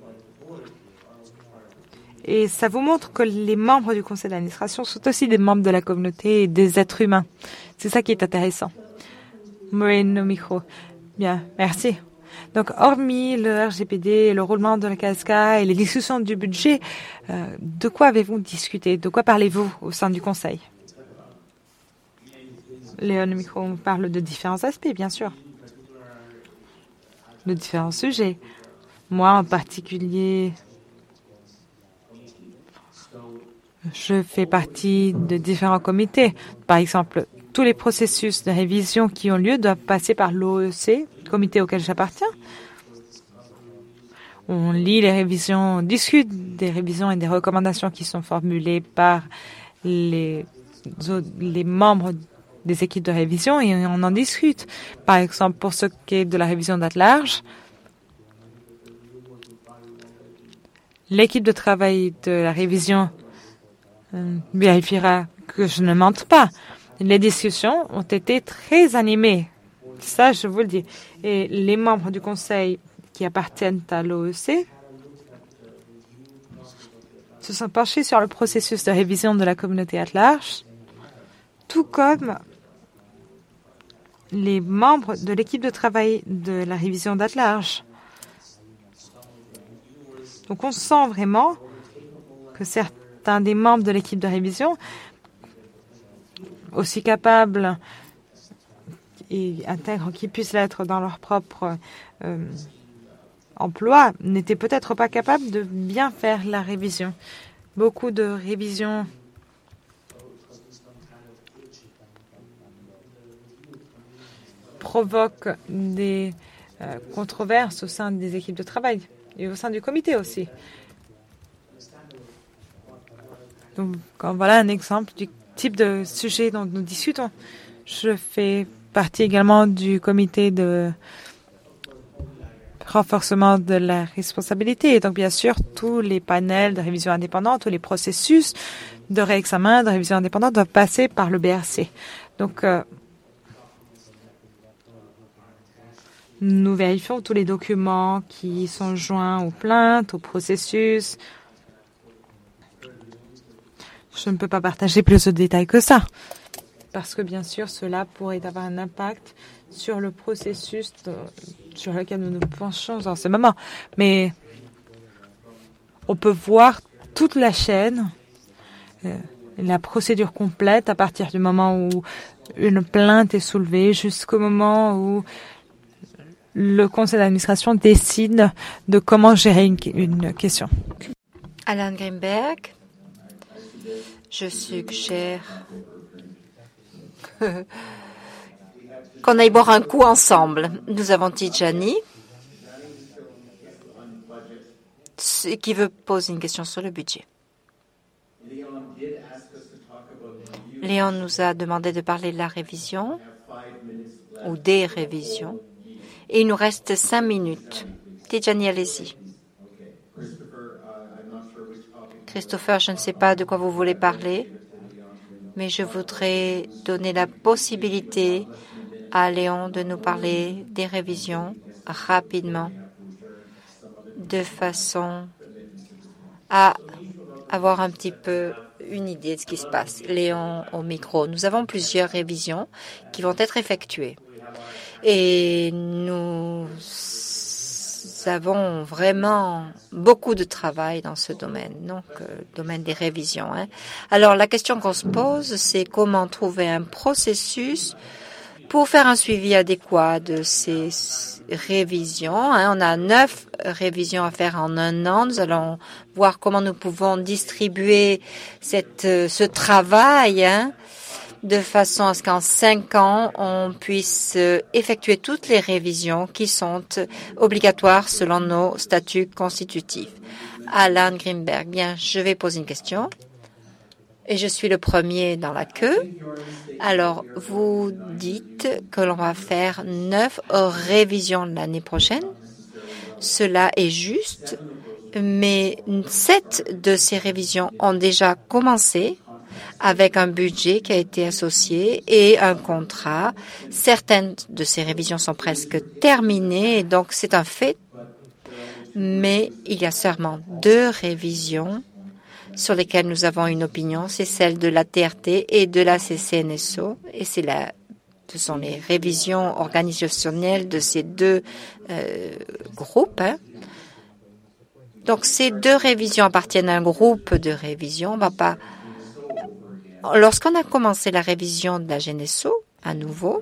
Et ça vous montre que les membres du conseil d'administration sont aussi des membres de la communauté et des êtres humains. C'est ça qui est intéressant. Maureen au micro. Bien, merci. Donc, hormis le R G P D, le roulement de la K S K et les discussions du budget, euh, de quoi avez-vous discuté? De quoi parlez-vous au sein du conseil? Léon au micro, on parle de différents aspects, bien sûr. De différents sujets. Moi, en particulier, je fais partie de différents comités. Par exemple, tous les processus de révision qui ont lieu doivent passer par l'O E C, le comité auquel j'appartiens. On lit les révisions, on discute des révisions et des recommandations qui sont formulées par les, les membres des équipes de révision et on en discute. Par exemple, pour ce qui est de la révision date large, l'équipe de travail de la révision euh, vérifiera que je ne mente pas. Les discussions ont été très animées. Ça, je vous le dis. Et les membres du conseil qui appartiennent à l'O E C se sont penchés sur le processus de révision de la communauté at large, tout comme les membres de l'équipe de travail de la révision date large. Donc, on sent vraiment que certains des membres de l'équipe de révision, aussi capables et intègres qu'ils puissent l'être dans leur propre euh, emploi, n'étaient peut-être pas capables de bien faire la révision. Beaucoup de révisions provoquent des euh, controverses au sein des équipes de travail et au sein du comité aussi. Donc, quand voilà un exemple du type de sujet dont nous discutons. Je fais partie également du comité de renforcement de la responsabilité. Et donc, bien sûr, tous les panels de révision indépendante, tous les processus de réexamen, de révision indépendante doivent passer par le B R C. Donc, euh, nous vérifions tous les documents qui sont joints aux plaintes, au processus. Je ne peux pas partager plus de détails que ça, parce que bien sûr, cela pourrait avoir un impact sur le processus de, sur lequel nous nous penchons en ce moment. Mais on peut voir toute la chaîne, euh, la procédure complète à partir du moment où une plainte est soulevée jusqu'au moment où le conseil d'administration décide de comment gérer une, une question. Alan Greenberg. Je suggère qu'on aille boire un coup ensemble. Nous avons Tijani qui veut poser une question sur le budget. Léon nous a demandé de parler de la révision ou des révisions. Et il nous reste cinq minutes. Tijani, allez-y. Christopher, je ne sais pas de quoi vous voulez parler, mais je voudrais donner la possibilité à Léon de nous parler des révisions rapidement, de façon à avoir un petit peu une idée de ce qui se passe. Léon au micro. Nous avons plusieurs révisions qui vont être effectuées. Et nous avons vraiment beaucoup de travail dans ce domaine, donc euh, domaine des révisions. Hein. Alors, la question qu'on se pose, c'est comment trouver un processus pour faire un suivi adéquat de ces révisions. Hein. On a neuf révisions à faire en un an. Nous allons voir comment nous pouvons distribuer cette, ce travail, hein, de façon à ce qu'en cinq ans, on puisse effectuer toutes les révisions qui sont obligatoires selon nos statuts constitutifs. Alan Greenberg, bien, je vais poser une question. Et je suis le premier dans la queue. Alors, vous dites que l'on va faire neuf révisions l'année prochaine. Cela est juste, mais sept de ces révisions ont déjà commencé avec un budget qui a été associé et un contrat. Certaines de ces révisions sont presque terminées, donc c'est un fait. Mais il y a seulement deux révisions sur lesquelles nous avons une opinion, c'est celle de la T R T et de la C C N S O, et c'est la, ce sont les révisions organisationnelles de ces deux euh, groupes. Hein. Donc, ces deux révisions appartiennent à un groupe de révision. On va pas. Lorsqu'on a commencé la révision de la G N S O, à nouveau,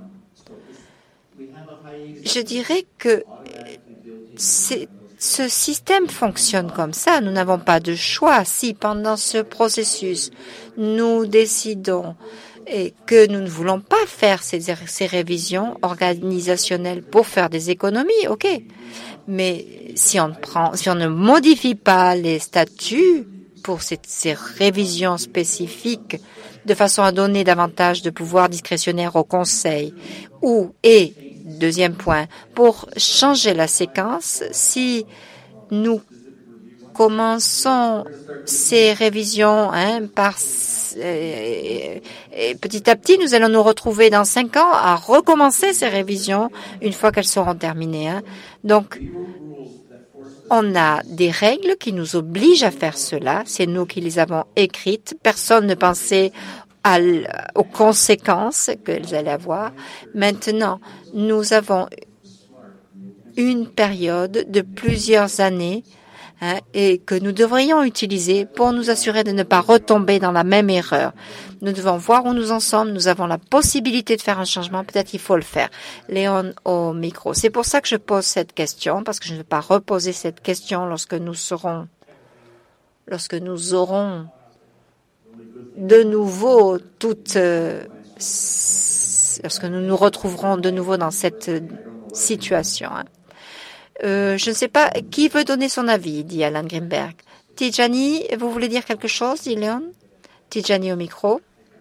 je dirais que c'est ce système fonctionne comme ça. Nous n'avons pas de choix. Si pendant ce processus, nous décidons et que nous ne voulons pas faire ces, ces révisions organisationnelles pour faire des économies, ok. Mais si on prend, si on ne modifie pas les statuts pour ces, ces révisions spécifiques de façon à donner davantage de pouvoir discrétionnaire au Conseil, ou et deuxième point, pour changer la séquence, si nous commençons ces révisions hein, par euh, et petit à petit, nous allons nous retrouver dans cinq ans à recommencer ces révisions une fois qu'elles seront terminées. Hein. Donc, on a des règles qui nous obligent à faire cela. C'est nous qui les avons écrites. Personne ne pensait à aux conséquences qu'elles allaient avoir. Maintenant, nous avons une période de plusieurs années hein, et que nous devrions utiliser pour nous assurer de ne pas retomber dans la même erreur. Nous devons voir où nous en sommes. Nous avons la possibilité de faire un changement. Peut-être qu'il faut le faire. Léon au micro. C'est pour ça que je pose cette question, parce que je ne veux pas reposer cette question lorsque nous serons, lorsque nous aurons de nouveau toute, euh, lorsque nous nous retrouverons de nouveau dans cette situation. Hein. Euh, je ne sais pas qui veut donner son avis, dit Alan Greenberg. Tijani, vous voulez dire quelque chose, dit Léon? Tijani au micro.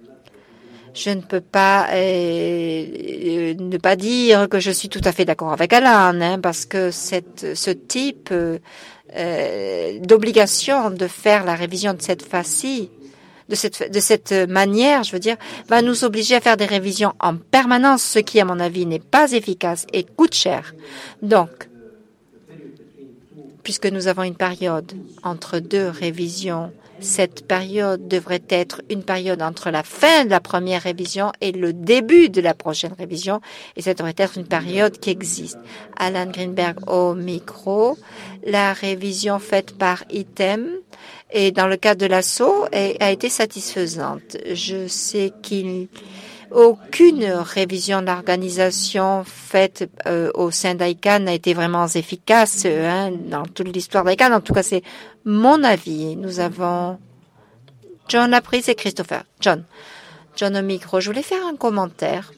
Je ne peux pas euh, euh, ne pas dire que je suis tout à fait d'accord avec Alan, hein, parce que cette, ce type euh, euh, d'obligation de faire la révision de cette façon, de cette, de cette manière, je veux dire, va nous obliger à faire des révisions en permanence, ce qui, à mon avis, n'est pas efficace et coûte cher. Donc, puisque nous avons une période entre deux révisions, cette période devrait être une période entre la fin de la première révision et le début de la prochaine révision, et ça devrait être une période qui existe. Alan Greenberg au micro, la révision faite par item et dans le cas de l'assaut a été satisfaisante. Je sais qu'il aucune révision de l'organisation faite euh, au sein d'I C A N n'a été vraiment efficace hein, dans toute l'histoire d'I C A N. En tout cas, c'est mon avis. Nous avons John Laprise et Christopher. John. John au micro. Je voulais faire un commentaire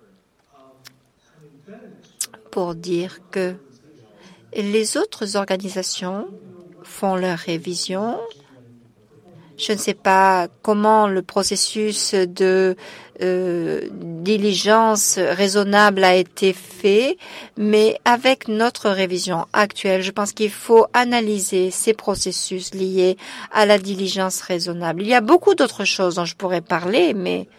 pour dire que les autres organisations font leur révision. Je ne sais pas comment le processus de euh, diligence raisonnable a été fait, mais avec notre révision actuelle, je pense qu'il faut analyser ces processus liés à la diligence raisonnable. Il y a beaucoup d'autres choses dont je pourrais parler, mais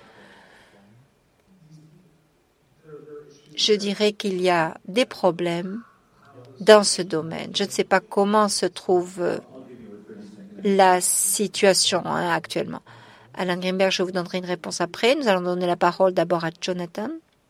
je dirais qu'il y a des problèmes dans ce domaine. Je ne sais pas comment se trouve la situation hein, actuellement. Alan Greenberg, je vous donnerai une réponse après. Nous allons donner la parole d'abord à Jonathan.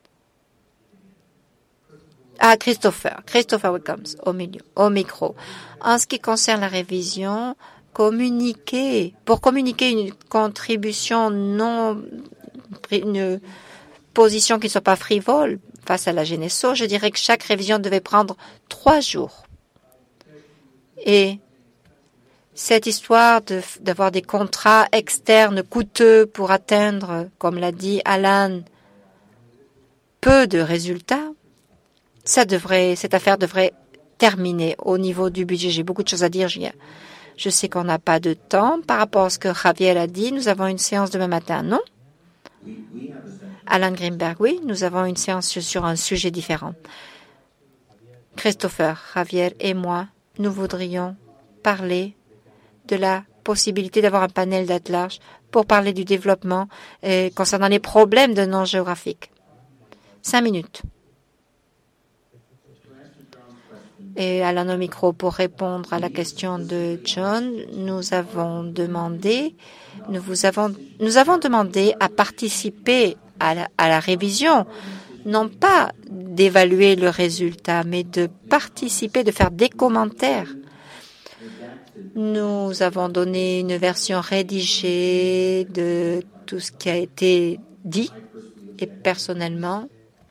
Ah, Christopher. Christopher Wickams, au milieu, au micro. En ce qui concerne la révision, communiquer, pour communiquer une contribution non, une position qui ne soit pas frivole face à la G N S O, je dirais que chaque révision devait prendre trois jours. Et cette histoire de, d'avoir des contrats externes coûteux pour atteindre, comme l'a dit Alan, peu de résultats, ça devrait, cette affaire devrait terminer au niveau du budget. J'ai beaucoup de choses à dire. Je, je sais qu'on n'a pas de temps. Par rapport à ce que Javier a dit, nous avons une séance demain matin, non? Alan Greenberg, oui, nous avons une séance sur un sujet différent. Christopher, Javier et moi, nous voudrions parler de la possibilité d'avoir un panel d'attelage pour parler du développement euh, concernant les problèmes de non géographiques. Cinq minutes. Et Alan au micro pour répondre à la question de John, nous avons demandé, nous vous avons, nous avons demandé à participer à la, à la révision, non pas d'évaluer le résultat, mais de participer, de faire des commentaires. Nous avons donné une version rédigée de tout ce qui a été dit et personnellement,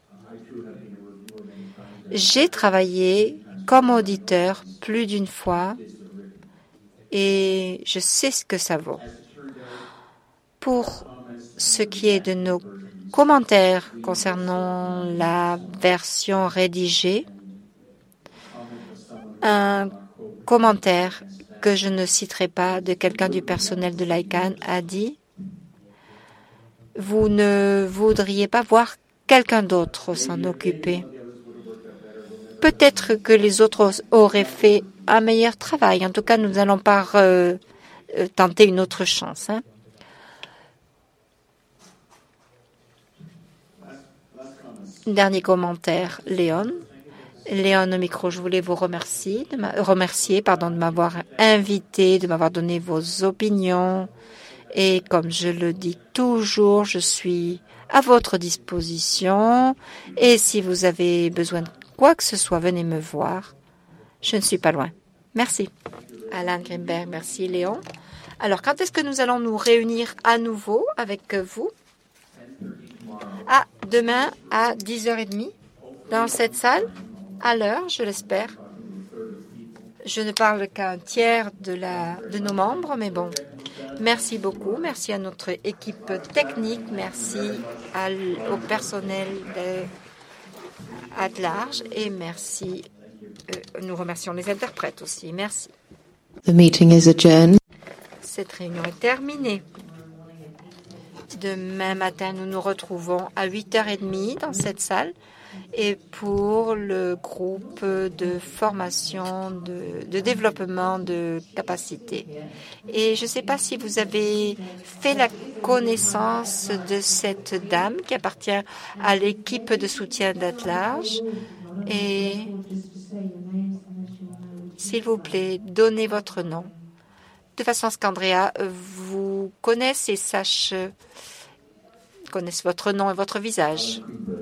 j'ai travaillé comme auditeur plus d'une fois et je sais ce que ça vaut. Pour ce qui est de nos commentaires concernant la version rédigée, un commentaire que je ne citerai pas de quelqu'un du personnel de l'I C A N a dit « Vous ne voudriez pas voir quelqu'un d'autre s'en occuper. » Peut-être que les autres auraient fait un meilleur travail. En tout cas, nous n'allons pas euh, tenter une autre chance. Hein. Dernier commentaire, Léon. Léon au micro, je voulais vous remercier, de ma, remercier pardon, de m'avoir invité, de m'avoir donné vos opinions. Et comme je le dis toujours, je suis à votre disposition. Et si vous avez besoin de quoi que ce soit, venez me voir. Je ne suis pas loin. Merci. Alan Greenberg, merci Léon. Alors, quand est-ce que nous allons nous réunir à nouveau avec vous? Ah, demain à dix heures trente dans cette salle, à l'heure, je l'espère. Je ne parle qu'un tiers de, la, de nos membres, mais bon. Merci beaucoup. Merci à notre équipe technique. Merci à, au personnel de à large et merci. Euh, nous remercions les interprètes aussi. Merci. The meeting is adjourned. Cette réunion est terminée. Demain matin, nous nous retrouvons à huit heures trente dans cette salle et pour le groupe de formation, de, de développement de capacité. Et je ne sais pas si vous avez fait la connaissance de cette dame qui appartient à l'équipe de soutien d'Attelage. Et s'il vous plaît, donnez votre nom, de façon à ce qu'Andrea vous connaisse et sache, connaisse votre nom et votre visage.